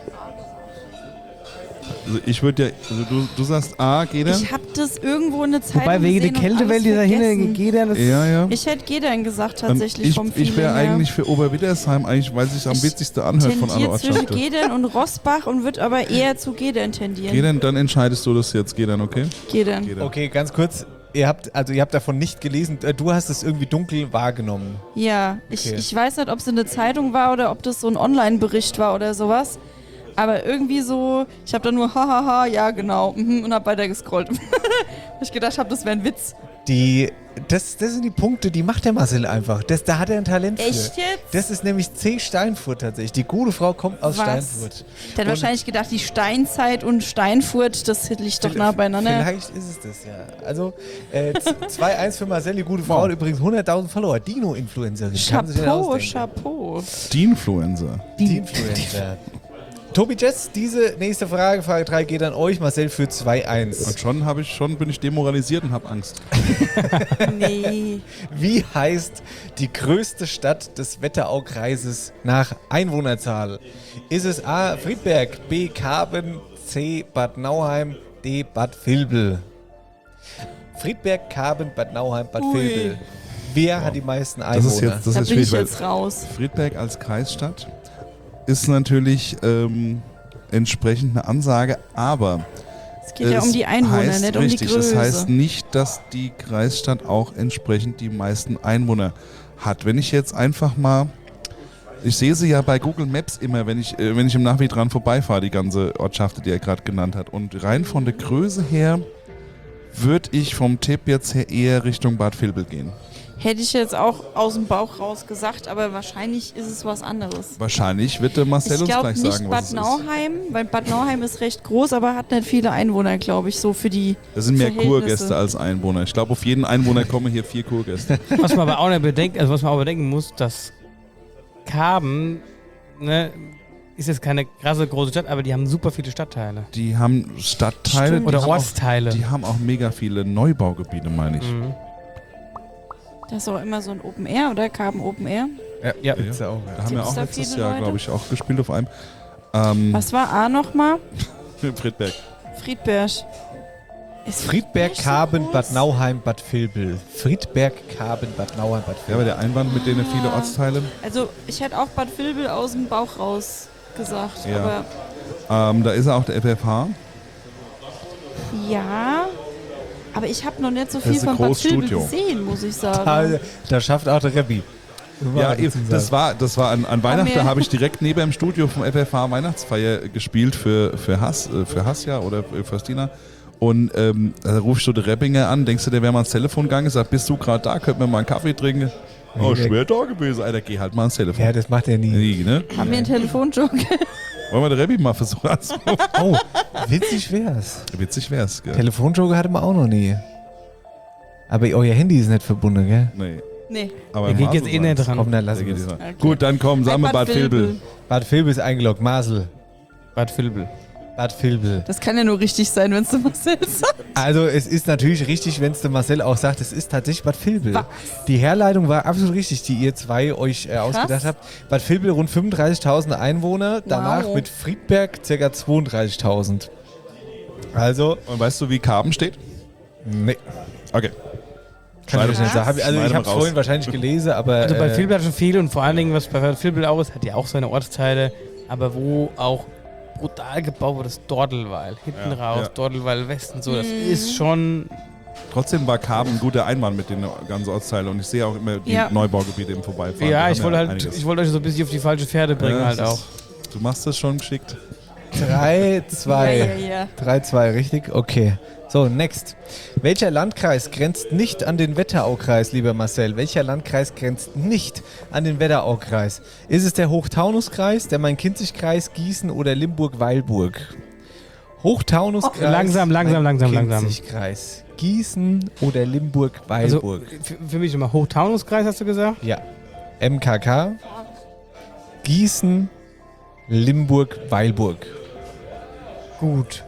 Also ich würde ja, also du, du sagst A, Gedern? Ich habe das irgendwo in der Zeitung Wobei wegen der gesehen und Kältewelt, die alles dahinter vergessen. geht, das Ja, ja. Ich hätte Gedern gesagt Und tatsächlich ich vom ich Feeling wäre her. eigentlich für Oberwiddersheim, eigentlich, weil es sich am Ich witzigsten anhört von aller tendiert zwischen Ortschaften. Gedern und Rossbach und wird aber eher zu Gedern tendieren. Gedern, dann entscheidest du das jetzt, Gedern, okay? Gedern. Gedern. Okay, ganz kurz. Ihr habt, also ihr habt davon nicht gelesen. Äh, Du hast es irgendwie dunkel wahrgenommen. Ja, ich, Okay. ich weiß nicht, ob es in der Zeitung war oder ob das so ein Online-Bericht war oder sowas. Aber irgendwie so, ich habe da nur hahaha, ja genau, mhm, und habe weiter gescrollt. ich gedacht habe, das wäre ein Witz. Die, das, das sind die Punkte, die macht der Marcel einfach. Das, da hat er ein Talent für. Echt jetzt? Das ist nämlich C. Steinfurt tatsächlich. Die gute Frau kommt aus Was? Steinfurt. Der hat Und wahrscheinlich gedacht, die Steinzeit und Steinfurt, das liegt doch nah beieinander. Vielleicht ist es das, ja. Also äh, zwei eins für Marcel, die gute Frau. Hat übrigens hunderttausend Follower. Dino-Influencerin. Kann sich nicht Chapeau, ausdenken. Chapeau. Die Influencer. Die Influencer. Tobi Jets, diese nächste Frage, Frage drei, geht an euch. Marcel für zwei eins. Und schon, hab ich, schon bin ich demoralisiert und habe Angst. Nee. Wie heißt die größte Stadt des Wetteraukreises nach Einwohnerzahl? Ist es A. Friedberg, B. Karben, C. Bad Nauheim, D. Bad Vilbel? Friedberg, Karben, Bad Nauheim, Bad Ui. Vilbel. Wer hat die meisten Das Einwohner? ist jetzt, das Da ist bin ich schwierig, jetzt weil raus. Friedberg als Kreisstadt ist natürlich ähm, entsprechend eine Ansage, aber Es geht ja um die Einwohner, heißt, nicht um richtig, die Größe. Das heißt nicht, dass die Kreisstadt auch entsprechend die meisten Einwohner hat. Wenn ich jetzt einfach mal, ich sehe sie ja bei Google Maps immer, wenn ich, äh, wenn ich im Navi dran vorbeifahre, die ganze Ortschaft, die er gerade genannt hat. Und rein von der Größe her würde ich vom Tipp jetzt her eher Richtung Bad Vilbel gehen. Hätte ich jetzt auch aus dem Bauch raus gesagt, aber wahrscheinlich ist es was anderes. Wahrscheinlich wird der Marcel Ich uns glaube gleich nicht sagen, Bad was es ist. Nauheim, weil Bad Nauheim ist recht groß, aber hat nicht viele Einwohner, glaube ich, so für die Das sind mehr Verhältnisse. Kurgäste als Einwohner. Ich glaube, auf jeden Einwohner kommen hier vier Kurgäste. Was man aber auch nicht bedenkt, also was man auch bedenken muss, dass Karben, ne, ist jetzt keine krasse große Stadt, aber die haben super viele Stadtteile. Die haben Stadtteile Stimmt. die Oder haben Ortsteile. Auch, die haben auch mega viele Neubaugebiete, meine ich. Mhm. Das ist auch immer so ein Open Air, oder? Karben Open Air. Ja, Ja, gibt's ja auch. Da haben wir Gibt's auch da letztes viele Jahr, Leute? glaube ich, auch gespielt auf einem. Ähm, Was war A nochmal? Friedberg. Friedberg. Ist Friedberg, so Karben, groß? Bad Nauheim, Bad Vilbel. Friedberg, Karben, Bad Nauheim, Bad Ja, aber Vilbel. der Einwand mit denen viele Ortsteile. Also ich hätte auch Bad Vilbel aus dem Bauch raus gesagt, Ja. aber Ähm, da ist auch der F F H. ja. Aber ich habe noch nicht so Das viel ist ein von Bad großes Vilbel Studio. gesehen, muss ich Da, sagen. da schafft auch der Rebbi. Ja, eben, das war, das war an, an Weihnachten, wir- da habe ich direkt neben dem Studio vom F F H Weihnachtsfeier gespielt für, für Hass, äh, für Hassia oder für Föstina. Und ähm, da rufst du den Reppinger an, denkst du, der wäre mal ans Telefon gegangen, sagt, bist du gerade da, könnten wir mal einen Kaffee trinken? Oh, der- schwer da gewesen, Alter, geh halt mal ans Telefon. Ja, das macht er nie. Nie, ne? Haben wir einen Telefonjoke? Wollen wir den Reppi mal versuchen? Oh, witzig wär's. Witzig wär's, gell? Telefonjoker hatte man auch noch nie. Aber euer Handy ist nicht verbunden, gell? Nee. Nee. Aber Der geht Marcel jetzt eh nicht sagt's. dran. Komm, dann Der lassen wir geht es. nicht dran. Okay. Gut, dann komm, sagen wir Bad Bad Vilbel. Bad Vilbel ist eingeloggt. Masel. Bad Vilbel. Bad Vilbel. Das kann ja nur richtig sein, wenn es der Marcel sagt. Also es ist natürlich richtig, wenn es der Marcel auch sagt, es ist tatsächlich Bad Vilbel. Was? Die Herleitung war absolut richtig, die ihr zwei euch äh, ausgedacht habt. Bad Vilbel rund fünfunddreißigtausend Einwohner, danach Wow. mit Friedberg ca. zweiunddreißigtausend. Also, Und weißt du, wie Karben steht? nee, Okay. kann ich euch nicht sagen. Hab- Also Schneiden ich wir habe es raus. vorhin wahrscheinlich gelesen, aber Also Bad äh, Vilbel hat schon viel und vor allen Dingen, was bei Bad Vilbel auch ist, hat ja auch seine Ortsteile, aber wo auch brutal gebaut wurde, ist Dordelweil. Hinten Ja, raus, ja. Dordelweil Westen, so, das ist schon. Trotzdem war Karben ein guter Einwand mit den ganzen Ortsteilen und ich sehe auch immer die Ja. Neubaugebiete im Vorbeifahren. Ja, Wir ich haben wollte halt, einiges. ich wollte euch so ein bisschen auf die falsche Pferde bringen Ja, halt das auch. ist- Du machst das schon geschickt. drei, zwei. Ja, ja, ja. drei zwei, richtig? Okay. So, next. Welcher Landkreis grenzt nicht an den Wetteraukreis, lieber Marcel? Welcher Landkreis grenzt nicht an den Wetteraukreis? Ist es der Hochtaunuskreis, der Main-Kinzig-Kreis, Gießen oder Limburg-Weilburg? Hochtaunuskreis, Oh, langsam, langsam, langsam, langsam. Main-Kinzig-Kreis, Gießen oder Also Limburg-Weilburg? für, für mich immer Hochtaunuskreis, hast du gesagt? Ja. M K K, Gießen, Limburg-Weilburg. Gut.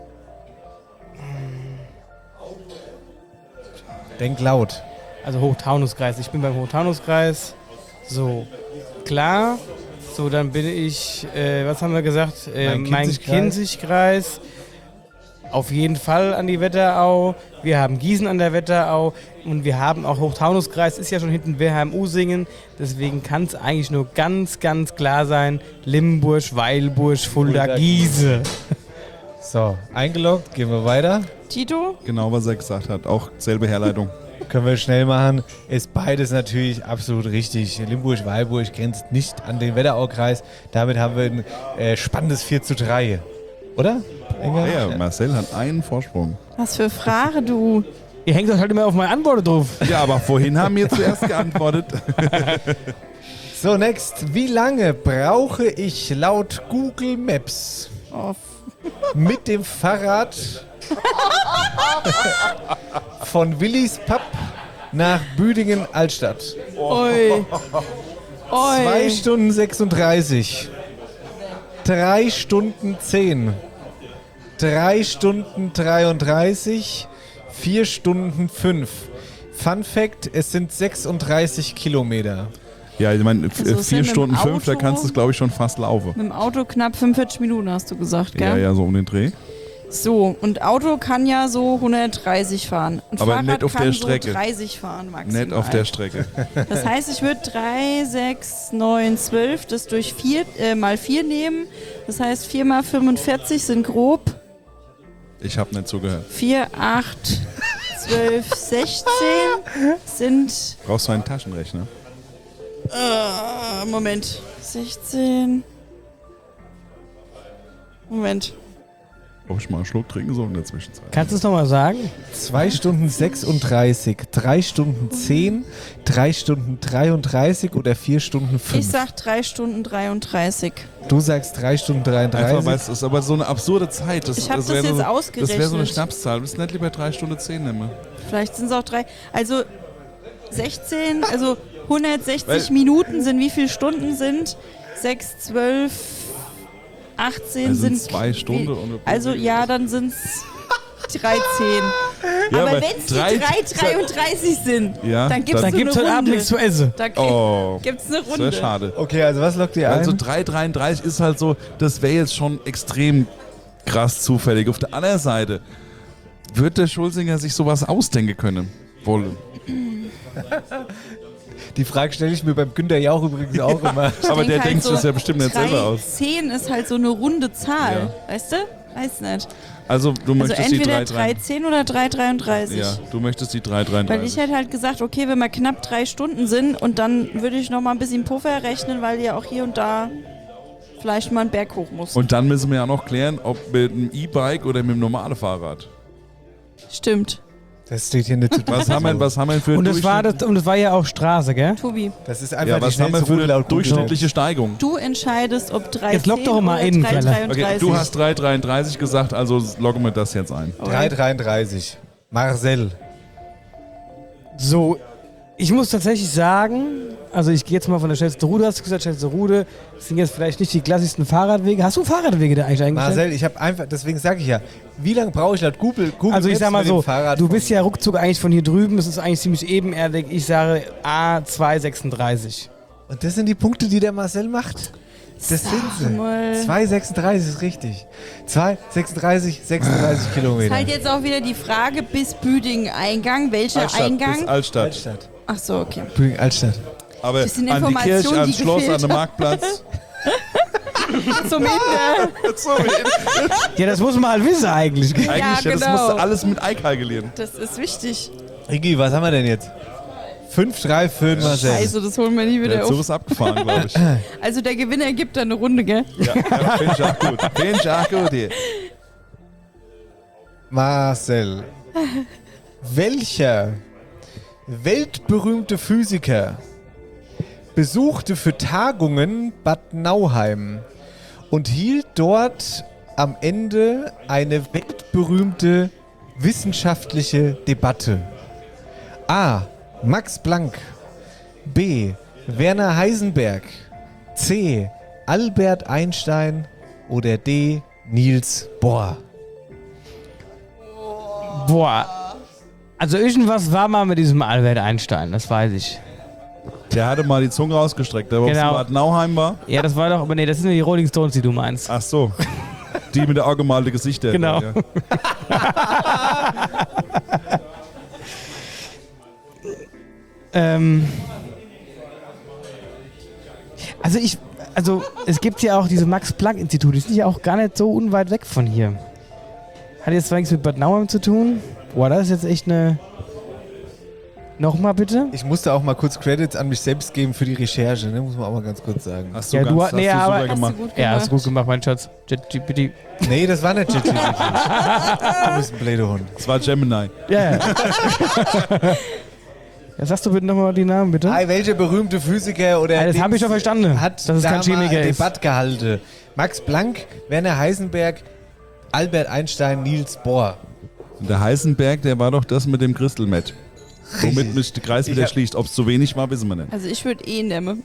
Denk laut. Also Hochtaunuskreis. Ich bin beim Hochtaunuskreis. So, klar. So, dann bin ich, äh, was haben wir gesagt? Äh, Main-Kinzig-Kreis. Main-Kinzig-Kreis. Auf jeden Fall an die Wetterau. Wir haben Gießen an der Wetterau. Und wir haben auch Hochtaunuskreis, ist ja schon hinten Werheim-Usingen. Deswegen kann es eigentlich nur ganz, ganz klar sein: Limburg, Weilburg, Fulda, Fulda, Giese. So, eingeloggt, gehen wir weiter. Tito? Genau, was er gesagt hat. Auch selbe Herleitung. Können wir schnell machen. Ist beides natürlich absolut richtig. Limburg-Weilburg grenzt nicht an den Wetteraukreis. Damit haben wir ein äh, spannendes vier zu drei. Oder? Inga? Ja, Marcel hat einen Vorsprung. Was für Frage, du. Ihr hängt euch halt immer auf meine Antwort drauf. Ja, aber vorhin haben wir zuerst geantwortet. So, next. Wie lange brauche ich laut Google Maps Oh, mit dem Fahrrad von Willis Pub nach Büdingen-Altstadt? oi. zwei Oi. Stunden sechsunddreißig. drei Stunden zehn. drei Stunden dreiunddreißig. vier Stunden fünf. Fun Fact, es sind sechsunddreißig Kilometer. Ja, ich meine, Also es sind vier im Stunden fünf, da Auto- kannst du es, glaube ich, schon fast laufen. Mit dem Auto knapp fünfundvierzig Minuten, hast du gesagt, gell? Ja, ja, so um den Dreh. So, und Auto kann ja so hundertdreißig fahren. Und Aber Fahrrad nicht auf kann der Strecke. so dreißig fahren maximal. Nicht auf der Strecke. Das heißt, ich würde drei, sechs, neun, zwölf das durch vier, äh, mal vier nehmen. Das heißt, vier mal fünfundvierzig sind grob Ich habe nicht zugehört. vier, acht, zwölf, sechzehn sind... Brauchst du einen Taschenrechner? Äh, Moment. sechzehn... Moment. Ob ich mal einen Schluck trinken soll in der Zwischenzeit? Kannst du es nochmal sagen? zwei Stunden sechsunddreißig, drei Stunden zehn, drei Stunden dreiunddreißig oder vier Stunden fünf? Ich sag drei Stunden dreiunddreißig. Du sagst drei Stunden dreiunddreißig. Einfach, weil es ist aber so eine absurde Zeit. Das, Ich hab das das wär jetzt so, ausgerechnet. Das wäre so eine Schnapszahl. Willst du nicht lieber drei Stunden zehn nehmen? Vielleicht sind es auch drei. Also sechzehn, also hundertsechzig Weil- Minuten sind wie viele Stunden sind? sechs, zwölf, achtzehn Also sind. zwei Stunden und- Also ja, dann sind es dreizehn. Ja, aber aber wenn es die drei- drei dreiunddreißig sind, Ja, dann gibt es dann so gibt's eine heute Runde. Abend nichts zu essen. Da gibt Oh, es eine das Runde. wäre schade. Okay, also was lockt ihr ein? Also drei dreiunddreißig ist halt so, das wäre jetzt schon extrem krass zufällig. Auf der anderen Seite wird der Schulzinger sich sowas ausdenken können wollen. Die Frage stelle ich mir beim Günter Jauch übrigens auch immer. Ich Aber denk der halt denkt so, das ja bestimmt nicht selber aus. zehn ist halt so eine runde Zahl. Weißt du? Weiß nicht. Also du Also möchtest die entweder drei drei zehn oder drei dreiunddreißig. Ja, du möchtest die drei Weil dreiunddreißig. ich hätte halt gesagt, okay, wenn wir knapp drei Stunden sind und dann würde ich noch mal ein bisschen Puffer rechnen, weil ja auch hier und da vielleicht mal einen Berg hoch muss. Und dann müssen wir ja noch klären, ob mit einem E-Bike oder mit einem normalen Fahrrad. Stimmt. Das steht hier nicht zu Was haben wir, was haben wir für Und das, war Durchschnitt- das, und das war ja auch Straße, gell? Tobi, Das ist einfach Ja, die was haben wir schnellste für Route eine laut Google. durchschnittliche Steigung? du entscheidest, ob drei Jetzt lock doch mal oder in, drei Keller. dreiunddreißig. Okay, du hast drei dreiunddreißig gesagt, also loggen wir das jetzt ein. drei dreiunddreißig. Marcel. So, ich muss tatsächlich sagen, also ich gehe jetzt mal von der Schnellste-Rude, hast du gesagt, Schnellste-Rude, das sind jetzt vielleicht nicht die klassischsten Fahrradwege. Hast du Fahrradwege da eigentlich eingestellt? Marcel, ich habe einfach, deswegen sage ich ja, wie lange brauche ich laut Google, Google Also ich Maps sag mal mit dem so, Fahrrad du von- bist ja ruckzuck eigentlich von hier drüben, es ist eigentlich ziemlich ebenerdig. Ich sage A zwei sechsunddreißig. Und das sind die Punkte, die der Marcel macht. Das sind sie. mal. zwei sechsunddreißig ist richtig. zwei sechsunddreißig, sechsunddreißig Ist Kilometer. halt jetzt auch wieder die Frage bis Büdingen Eingang. Welcher Altstadt, Eingang? bis Altstadt. Altstadt. Ach so, okay. Büdingen, Altstadt. Aber Das sind an die Informationen, Kirche, ans die Schloss, an gefehlt den haben. Marktplatz. Zum Ende. Ja, das muss man halt wissen eigentlich. gell? Eigentlich, ja, das genau. musst du alles mit einkalkulieren. Das ist wichtig. Rigi, was haben wir denn jetzt? fünf drei für Marcel. Scheiße, das holen wir nie Der wieder Zug auf. ist abgefahren, glaube ich. Also der Gewinner gibt da eine Runde, gell? Ja, ja finde ich auch gut. Finde ich auch gut hier. Marcel. Welcher weltberühmte Physiker besuchte für Tagungen Bad Nauheim und hielt dort am Ende eine weltberühmte wissenschaftliche Debatte? A. Max Planck. B. Werner Heisenberg. C. Albert Einstein. Oder D. Niels Bohr. Boah. Also irgendwas war mal mit diesem Albert Einstein, das weiß ich. Der hatte mal die Zunge rausgestreckt, der Genau. genau. Bad Nauheim war. Ja, das war doch, aber nee, das sind die Rolling Stones, die du meinst. Ach so. Die mit der angemalten Gesichter. Genau. Ja. Ähm. Also ich, also es gibt ja auch diese Max-Planck-Institute, die sind ja auch gar nicht so unweit weg von hier. Hat jetzt zwar nichts mit Bad Nauheim zu tun. Boah, das ist jetzt echt eine... Nochmal bitte? Ich musste auch mal kurz Credits an mich selbst geben für die Recherche, ne? Muss man auch mal ganz kurz sagen. Hast du Ja, ganz, du, hast nee, du aber, super gemacht. Ja, hast du gut gemacht, mein Schatz. G P T. Nee, das war nicht ChatGPT. Du bist ein blöder Hund. Das war Gemini. Ja, ja. Ja, sagst du bitte nochmal die Namen, bitte? Hey, welcher berühmte Physiker oder Ah, das hab ich doch verstanden, hat dass es da kein mal Chemiker eine ist. Debatte gehalten? Max Planck, Werner Heisenberg, Albert Einstein, Niels Bohr. Und der Heisenberg, der war doch das mit dem Crystal-Met. Womit mich der Kreis wieder hab- schließt. Ob es zu wenig war, wissen wir nicht. Also ich würde eh nehmen.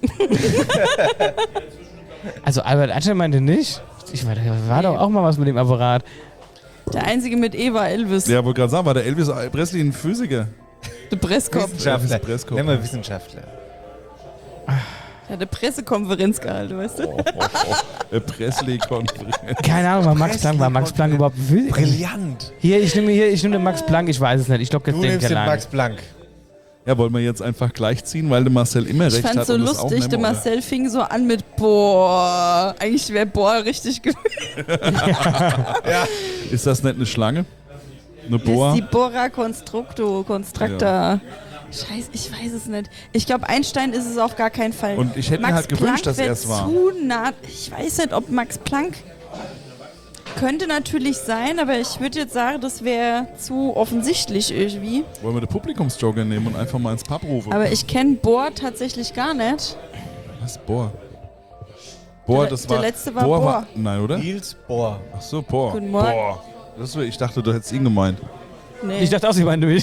Also Albert Einstein meinte nicht. Ich meine, da war doch auch mal was mit dem Apparat. Der einzige mit E war Elvis. Ja, wollte gerade sagen, war der Elvis Presley ein Physiker? Der Presskopf. Wissenschaftler. Elvis Presskopf. Nennen wir Wissenschaftler. Der hat eine Pressekonferenz gehalten, weißt du? Presley-Konferenz. Keine Ahnung, war Max Planck, war Max Planck überhaupt... Brillant. Hier, ich nehme hier, ich nehme den Max Planck, ich weiß es nicht. Ich glaube, Du nimmst den Max Planck. Ja, wollen wir jetzt einfach gleichziehen, weil der Marcel immer Ich recht fand's hat so und das auch lustig, nehmen, der oder? Marcel fing so an mit Boah. Eigentlich wäre Boah richtig gewesen. Ja. Ist das nicht eine Schlange? Eine Das Boa? ist die Bora Constructo, Constructa. Scheiße, ich weiß es nicht. Ich glaube, Einstein ist es auf gar keinen Fall. Und ich hätte mir Max halt gewünscht, Planck dass wär er es war. Zu nah, ich weiß nicht, ob Max Planck könnte natürlich sein, aber ich würde jetzt sagen, das wäre zu offensichtlich irgendwie. Wollen wir den Publikumsjoker nehmen und einfach mal ins Pub rufen? Aber ich kenne Bohr tatsächlich gar nicht. Was? Bohr? Bohr, Der- das der war... letzte war Bohr. Nein, oder? Niels Bohr. Ach so, Bohr. Guten Morgen. Bohr. Das wär, ich dachte, du hättest ihn gemeint. Nee. Ich dachte auch, sie meinte mich.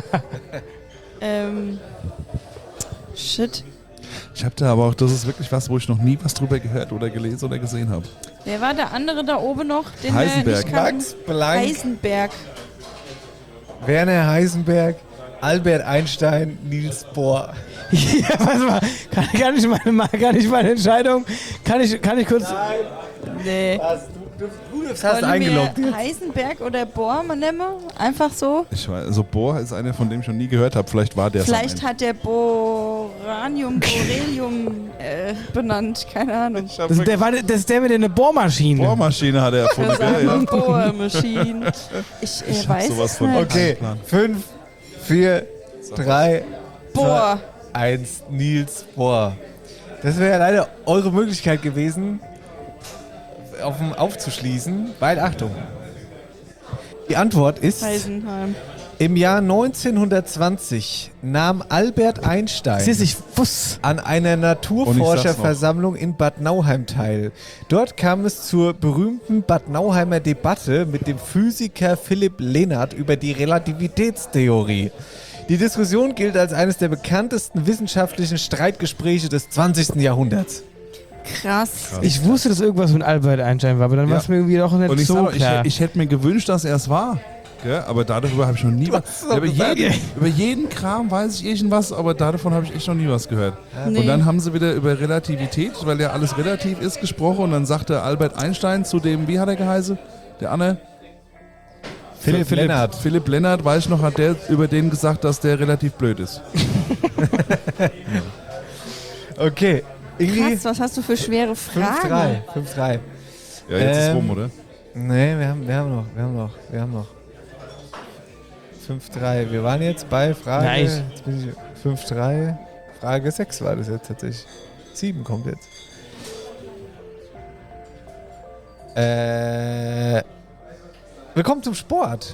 ähm. Shit. Ich habe da aber auch, das ist wirklich was, wo ich noch nie was drüber gehört oder gelesen oder gesehen habe. Wer war der andere da oben noch? Den Heisenberg. Wir nicht kannten? Max Planck. Heisenberg. Werner Heisenberg, Albert Einstein, Niels Bohr. Ja, warte mal. Kann, kann, ich meine, mal- kann ich meine Entscheidung... Kann ich, kann ich kurz... Nee. Du, du, du hast Wollen wir eingeloggt. Heisenberg oder Bohr mal nehmen? Einfach so? Ich weiß, also Bohr ist einer, von dem ich schon nie gehört habe. Vielleicht war der Vielleicht hat der Boranium, Borelium äh, benannt. Keine Ahnung. Das, der war, das ist der mit der Bohrmaschine. Bohrmaschine hat er erfunden, gell? Ja. Bohrmaschine. Ich, äh, Ich hab weiß sowas es von nicht. Okay, fünf, vier, drei, Bohr. eins, Niels Bohr. Das wäre ja leider eure Möglichkeit gewesen, auf, aufzuschließen, weil, Achtung, die Antwort ist, Heisenheim. im Jahr neunzehnhundertzwanzig nahm Albert Einstein Siehst du, ich wusste. an einer Naturforscherversammlung in Bad Nauheim teil. Dort kam es zur berühmten Bad Nauheimer Debatte mit dem Physiker Philipp Lenard über die Relativitätstheorie. Die Diskussion gilt als eines der bekanntesten wissenschaftlichen Streitgespräche des zwanzigsten Jahrhunderts. Krass. Ich wusste, dass irgendwas mit Albert Einstein war, aber dann Ja. war es mir irgendwie doch nicht Und ich, so sag doch, ich, klar. ich hätte mir gewünscht, dass er es war. Gell? Aber darüber habe ich noch nie was. hast es doch Über gesagt. jeden, über jeden Kram weiß ich irgendwas, aber davon habe ich echt noch nie was gehört. Nee. Und dann haben sie wieder über Relativität, weil ja alles relativ ist, gesprochen. Und dann sagte Albert Einstein zu dem, wie hat er geheißen? Der Anne? Philipp Lenard. Philipp Lenard, weiß ich noch, hat der über den gesagt, dass der relativ blöd ist. Okay, irgendwie Krass, was hast du für schwere fünf Fragen? drei. fünf drei. Ja, jetzt ist Ähm, rum, oder? Nee, wir haben, wir haben noch, wir haben noch, wir haben noch. fünf drei. Wir waren jetzt bei Frage. Nice. Jetzt bin ich fünf drei. Frage sechs war das jetzt tatsächlich. sieben kommt jetzt. Äh. Willkommen zum Sport.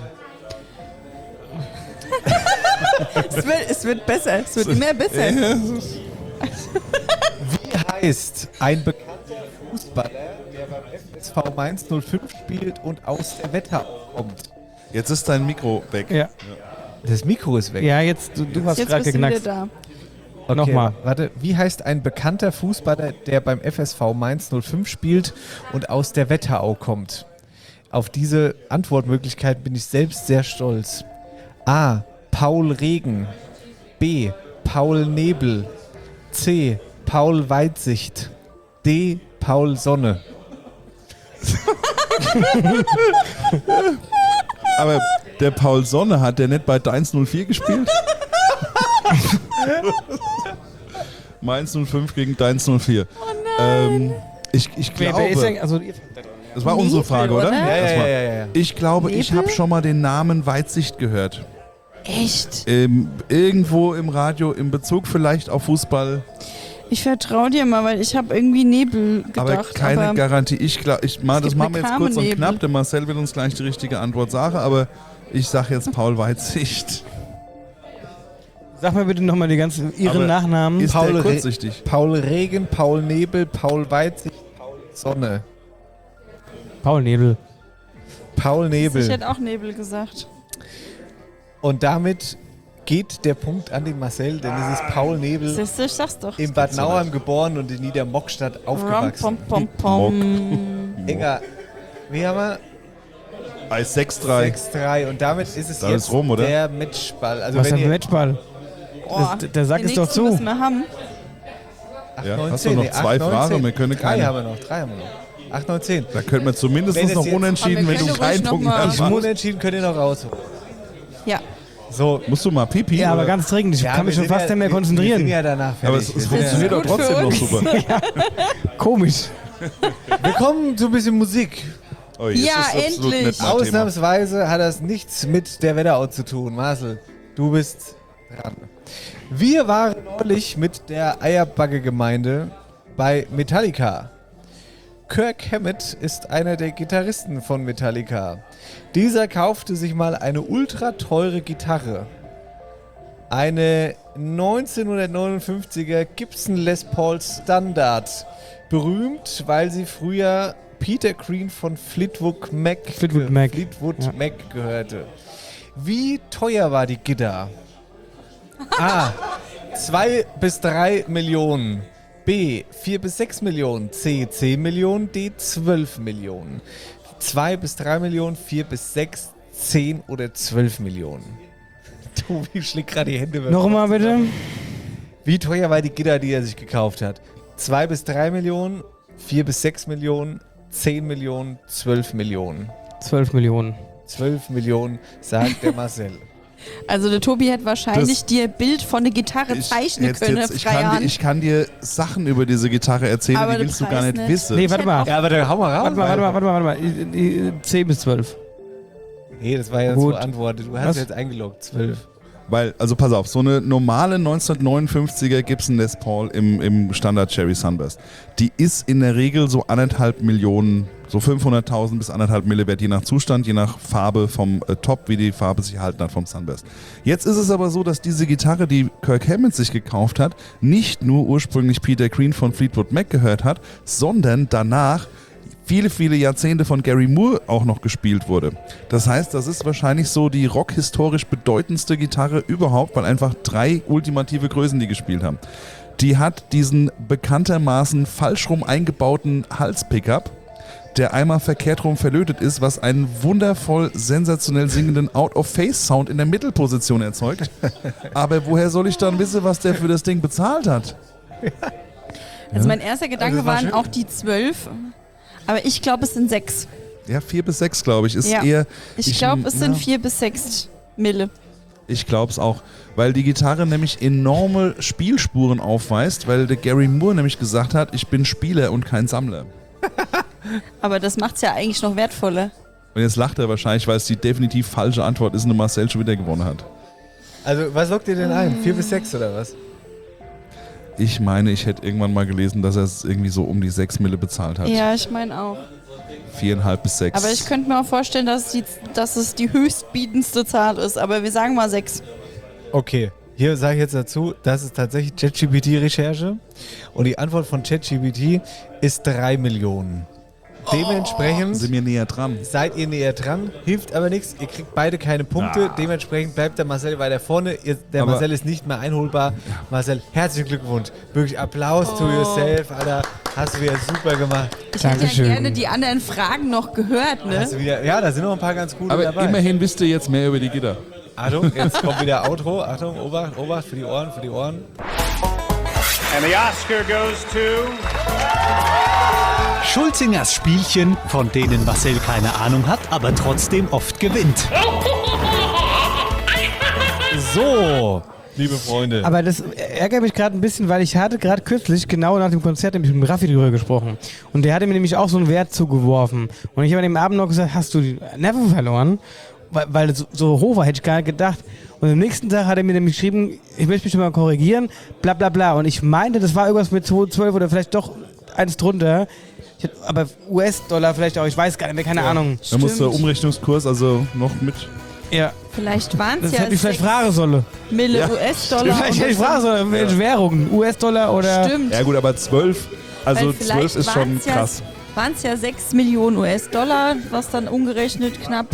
Es wird, es wird besser. Es wird immer besser. Wie heißt ein bekannter Fußballer, der beim F S V Mainz null fünf spielt und aus der Wetterau kommt? Jetzt ist dein Mikro weg. Ja. Das Mikro ist weg. Ja, jetzt, du, du hast Jetzt gerade bist du wieder geknackst. da. Okay, Nochmal. Warte, wie heißt ein bekannter Fußballer, der beim F S V Mainz null fünf spielt und aus der Wetterau kommt? Auf diese Antwortmöglichkeit bin ich selbst sehr stolz. A. Paul Regen. B. Paul Nebel. C. Paul Weitsicht. D. Paul Sonne. Aber der Paul Sonne, hat der nicht bei Mainz null vier gespielt? Mainz null fünf gegen Mainz null vier. Oh nein. Ähm, ich, ich Wer, glaube, wer ist denn, also, ihr- das war unsere Frage, Nebel, oder? oder? Ja, Das ja, war- ja, ja, ja. Ich glaube, ich Nebel? habe schon mal den Namen Weitsicht gehört. Echt? Ähm, irgendwo im Radio, in Bezug vielleicht auf Fußball, Ich vertraue dir mal, weil ich habe irgendwie Nebel gedacht. aber keine aber Garantie. Ich glaube, ich, mal, Es das gibt machen wir eine jetzt kurz und Carmen-Nebel. knapp. Der Marcel wird uns gleich die richtige Antwort sagen, aber ich sage jetzt Paul Weitsicht. sag mal bitte nochmal die ganzen, ihren Aber Nachnamen. Ist Paul der Re- kurzsichtig? Paul Regen, Paul Nebel, Paul Weitsicht, Paul Sonne. Paul Nebel. Paul ich Nebel. hätte auch Nebel gesagt. Und damit geht der Punkt an den Marcel, denn es ist Paul Nebel, Siehst du, ich sag's doch. in Bad Nauheim geboren und in Niedermockstadt Rom, aufgewachsen. pom, pom, pom. Inga, wie haben wir? Als sechs drei. sechs drei. Und damit ist es Das jetzt ist rum, oder? der Matchball. Also Was wenn ist denn ihr Matchball? Oh, Das- der Sack den ist doch nächsten zu. müssen wir haben. acht, Ja, neun, hast du zehn, noch nee, zwei acht, neun, Fragen? zehn. Wir können Drei keine. haben wir noch, drei haben wir noch. acht, neun, zehn. Da könnte man zumindest Wenn es noch jetzt- unentschieden, Aber wir wenn du können keinen ruhig noch Punkt mal- hast. Ich unentschieden könnt ihr noch rausholen. Ja. So. Musst du mal pipi? Ja, aber oder? ganz dringend. Ich Ja, kann mich wir schon sind fast ja- nicht mehr wir- konzentrieren. Wir sind ja danach aber fertig. es, Wir es sind ja- funktioniert doch gut für trotzdem noch uns. super. Komisch. Wir kommen zu ein bisschen Musik. Oh, jetzt Ja, ist absolut endlich. nicht mein Thema. Ausnahmsweise hat das nichts mit der Wetterau zu tun. Marcel, du bist dran. Wir waren neulich mit der Eierbagge-Gemeinde bei Metallica. Kirk Hammett ist einer der Gitarristen von Metallica. Dieser kaufte sich mal eine ultra teure Gitarre. Eine neunzehnhundertneunundfünfziger Gibson Les Paul Standard. Berühmt, weil sie früher Peter Green von Fleetwood Mac, Fleetwood Mac. Fleetwood Ja. Mac gehörte. Wie teuer war die Gitarre? A. zwei bis drei Millionen. B. vier bis sechs Millionen. C. zehn Millionen. D. zwölf Millionen. zwei bis drei Millionen, vier bis sechs, zehn oder zwölf Millionen. Tobi schlägt gerade die Hände. Nochmal bitte. Wie teuer war die Gitarre, die er sich gekauft hat? zwei bis drei Millionen, vier bis sechs Millionen, zehn Millionen, zwölf Millionen. zwölf Millionen. zwölf Millionen, sagt der Marcel. Also der Tobi hätte wahrscheinlich Das- dir ein Bild von der Gitarre Ich, zeichnen jetzt, können, jetzt, ich, frei kann dir, Hand. ich kann dir Sachen über diese Gitarre erzählen, Aber die der willst du Preis gar nicht nicht. wissen. Nee, warte mal. Ja, aber dann hau mal raus. Warte mal, warte mal, warte mal, warte mal. I- I- zehn bis zwölf. Nee, das war ja Gut. so Antwort. Du hast Was? jetzt eingeloggt, zwölf. Weil, also pass auf, so eine normale neunzehnhundertneunundfünfziger Gibson Les Paul im, im Standard Cherry Sunburst, die ist in der Regel so anderthalb Millionen, so fünfhunderttausend bis anderthalb Mille wert, je nach Zustand, je nach Farbe vom äh, Top, wie die Farbe sich erhalten hat vom Sunburst. Jetzt ist es aber so, dass diese Gitarre, die Kirk Hammett sich gekauft hat, nicht nur ursprünglich Peter Green von Fleetwood Mac gehört hat, sondern danach viele, viele Jahrzehnte von Gary Moore auch noch gespielt wurde. Das heißt, das ist wahrscheinlich so die rockhistorisch bedeutendste Gitarre überhaupt, weil einfach drei ultimative Größen die gespielt haben. Die hat diesen bekanntermaßen falsch rum eingebauten Hals-Pickup, der einmal verkehrt rum verlötet ist, was einen wundervoll sensationell singenden Out-of-Face-Sound in der Mittelposition erzeugt. Aber woher soll ich dann wissen, was der für das Ding bezahlt hat? Also mein erster Gedanke Also war waren schön. auch die zwölf, aber ich glaube, es sind sechs. Ja, vier bis sechs, glaube ich, ist Ja. eher... Ich glaube, es sind ja. vier bis sechs Mille. Ich glaube es auch, weil die Gitarre nämlich enorme Spielspuren aufweist, weil der Gary Moore nämlich gesagt hat, ich bin Spieler und kein Sammler. Aber das macht es ja eigentlich noch wertvoller. Und jetzt lacht er wahrscheinlich, weil es die definitiv falsche Antwort ist und Marcel schon wieder gewonnen hat. Also, was lockt ihr denn ein? Vier bis sechs oder was? Ich meine, ich hätte irgendwann mal gelesen, dass er es irgendwie so um die sechs Mille bezahlt hat. Ja, ich meine auch. Viereinhalb bis sechs. Aber ich könnte mir auch vorstellen, dass, die, dass es die höchstbietendste Zahl ist. Aber wir sagen mal sechs. Okay, hier sage ich jetzt dazu, das ist tatsächlich ChatGPT-Recherche und die Antwort von ChatGPT ist drei Millionen. Dementsprechend sind wir näher dran. Seid ihr näher dran, hilft aber nichts. Ihr kriegt beide keine Punkte. Ah. Dementsprechend bleibt der Marcel weiter vorne. Ihr, der Aber- Marcel ist nicht mehr einholbar. Marcel, herzlichen Glückwunsch. Wirklich Applaus Oh. to yourself, Alter. Hast du wieder super gemacht. Ich hätte ja gerne die anderen Fragen noch gehört, ne? Hast du wieder, ja, da sind noch ein paar ganz gute Aber dabei. immerhin wisst ihr jetzt mehr über die Gitter. Achtung, jetzt kommt wieder Outro. Achtung, Obacht, Obacht für die Ohren, für die Ohren. And the Oscar goes to... Schulzingers Spielchen, von denen Marcel keine Ahnung hat, aber trotzdem oft gewinnt. So, liebe Freunde. Aber das ärgert mich gerade ein bisschen, weil ich hatte gerade kürzlich, genau nach dem Konzert, nämlich mit Raffi drüber gesprochen. Und der hatte mir nämlich auch so einen Wert zugeworfen. Und ich habe an dem Abend noch gesagt, hast du die Nerven verloren? Weil, weil das so hoch war, hätte ich gar nicht gedacht. Und am nächsten Tag hat er mir nämlich geschrieben, ich möchte mich mal korrigieren, bla bla bla. Und ich meinte, das war irgendwas mit zweihundertzwölf oder vielleicht doch eins drunter. Ich, aber U S-Dollar vielleicht auch, ich weiß gar nicht mehr, keine Ja. Ahnung. Da muss der Umrechnungskurs also noch mit... Ja. Vielleicht waren es Das ja hätte ich vielleicht sechs fragen sollen. Mille Ja. U S-Dollar. Vielleicht hätte ich oder fragen so. sollen, welche Währung? U S-Dollar oder... Stimmt. Ja gut, aber zwölf, also Weil vielleicht zwölf ist schon waren's ja, krass. Waren es ja sechs Millionen U S-Dollar, was dann umgerechnet knapp...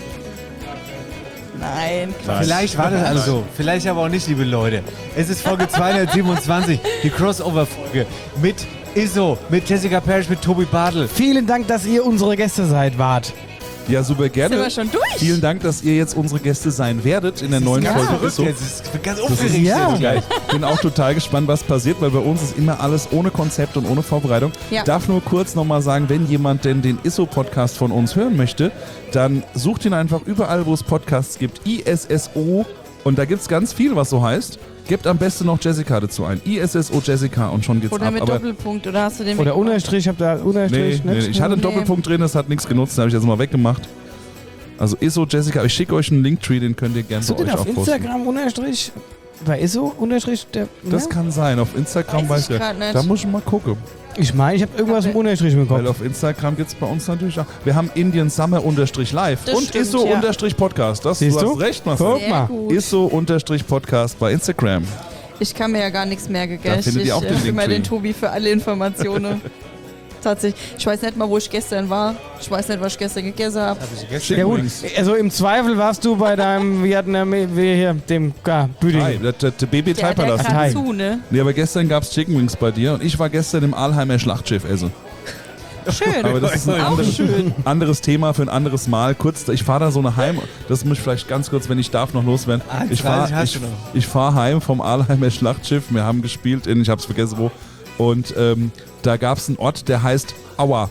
Nein, Quatsch. Vielleicht war das alles so. Vielleicht aber auch nicht, liebe Leute. Es ist Folge zweihundertsiebenundzwanzig, die Crossover-Folge mit Izzo, mit Jessica Parrish, mit Tobi Bartel. Vielen Dank, dass ihr unsere Gäste seid, wart. Ja, super gerne. Sind wir schon durch? Vielen Dank, dass ihr jetzt unsere Gäste sein werdet in der neuen ganz Folge. verrückt Ist so. jetzt. Ich bin ganz Das ist aufgeregt. ja. Ja. Ich bin auch total gespannt, was passiert, weil bei uns ist immer alles ohne Konzept und ohne Vorbereitung. Ja. Ich darf nur kurz nochmal sagen, wenn jemand denn den I S O-Podcast von uns hören möchte, dann sucht ihn einfach überall, wo es Podcasts gibt. I S S O und da gibt es ganz viel, was so heißt. Gebt am besten noch Jessica dazu ein. I S S O Jessica und schon geht's Oder ab. mit Aber Doppelpunkt, oder hast du den Oder weggemacht? Unterstrich, ich hab da nee, Unterstrich. nee, nicht? ich hatte einen Nee. Doppelpunkt drin, das hat nichts genutzt, den habe ich jetzt mal weggemacht. Also I S O Jessica, ich schicke euch einen Linktree, den könnt ihr gerne Hast du bei den euch auf auch posten. Instagram Unterstrich? Bei I S O Unterstrich? Der, Das ja? kann sein, auf Instagram Weiß weiß ich ich. grad nicht. Da muss ich mal gucken. Ich meine, ich habe irgendwas im Unterstrich im Weil Kopf. auf Instagram gibt es bei uns natürlich auch. Wir haben Indian Summer unterstrich live Das und stimmt, I S O ja. unterstrich Podcast. Das, Siehst du du? hast recht, Marcel. Guck Sehr mal. gut. I S O unterstrich Podcast bei Instagram. Ich kann mir ja gar nichts merken, gell? Da findet ich ihr auch äh, den hab immer Linktree. den Tobi für alle Informationen. Tatsächlich. Ich weiß nicht mal, wo ich gestern war. Ich weiß nicht, was ich gestern gegessen habe. Ja gut, also im Zweifel warst du bei deinem, wie hatten wir wie hier, dem ja, Büding. Hi, der, der, der Baby Der, der Thai-Palast. gerade Hi. zu, ne? Nee, aber gestern gab es Chicken Wings bei dir und ich war gestern im Alheimer Schlachtschiff essen. Schön. Aber das ist ein Auch anderes, schön. anderes Thema für ein anderes Mal. Kurz, ich fahre da so eine Heim, das muss ich vielleicht ganz kurz, wenn ich darf, noch loswerden. Ah, Ich dreißig fahre hast ich, du noch. ich fahr heim vom Alheimer Schlachtschiff. Wir haben gespielt in, ich hab's vergessen wo. Und ähm, da gab es einen Ort, der heißt Aua.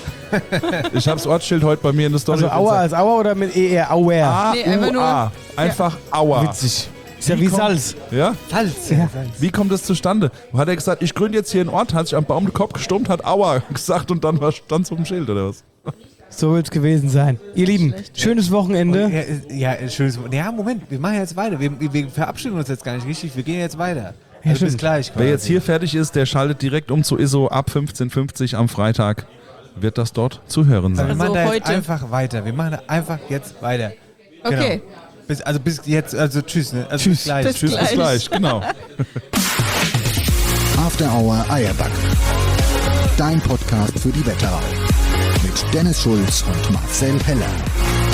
Ich habe das Ortsschild heute bei mir in der Story. Also Auer als Auer oder mit E R? Auer. A Nee, einfach U nur- A. Einfach Aua. Witzig. Ist ja wie kommt- Salz. Ja? Salz. Ja. Wie kommt das zustande? Hat er gesagt, ich gründe jetzt hier einen Ort, hat sich am Baum den Kopf gestummt, hat Aua gesagt und dann war stand zum Schild oder was? So wird es gewesen sein. Ihr Lieben, schlecht. schönes Wochenende. Ja, ist- ja, ist schönes. Ja, Moment, wir machen jetzt weiter. Wir, wir verabschieden uns jetzt gar nicht richtig. Wir gehen jetzt weiter. Ja, Also bis stimmt. gleich. Wer jetzt hier fertig ist, der schaltet direkt um zu I S O ab fünfzehn Uhr fünfzig am Freitag. Wird das dort zu hören sein. Wir machen Also da jetzt heute. einfach weiter. Wir machen da einfach jetzt weiter. Okay. Genau. Bis, also bis jetzt, also tschüss. Ne? Also Tschüss. Bis gleich. Bis Tschüss, bis gleich. gleich, genau. After Hour Eierback. Dein Podcast für die Wetterau. Mit Dennis Schulz und Marcel Heller.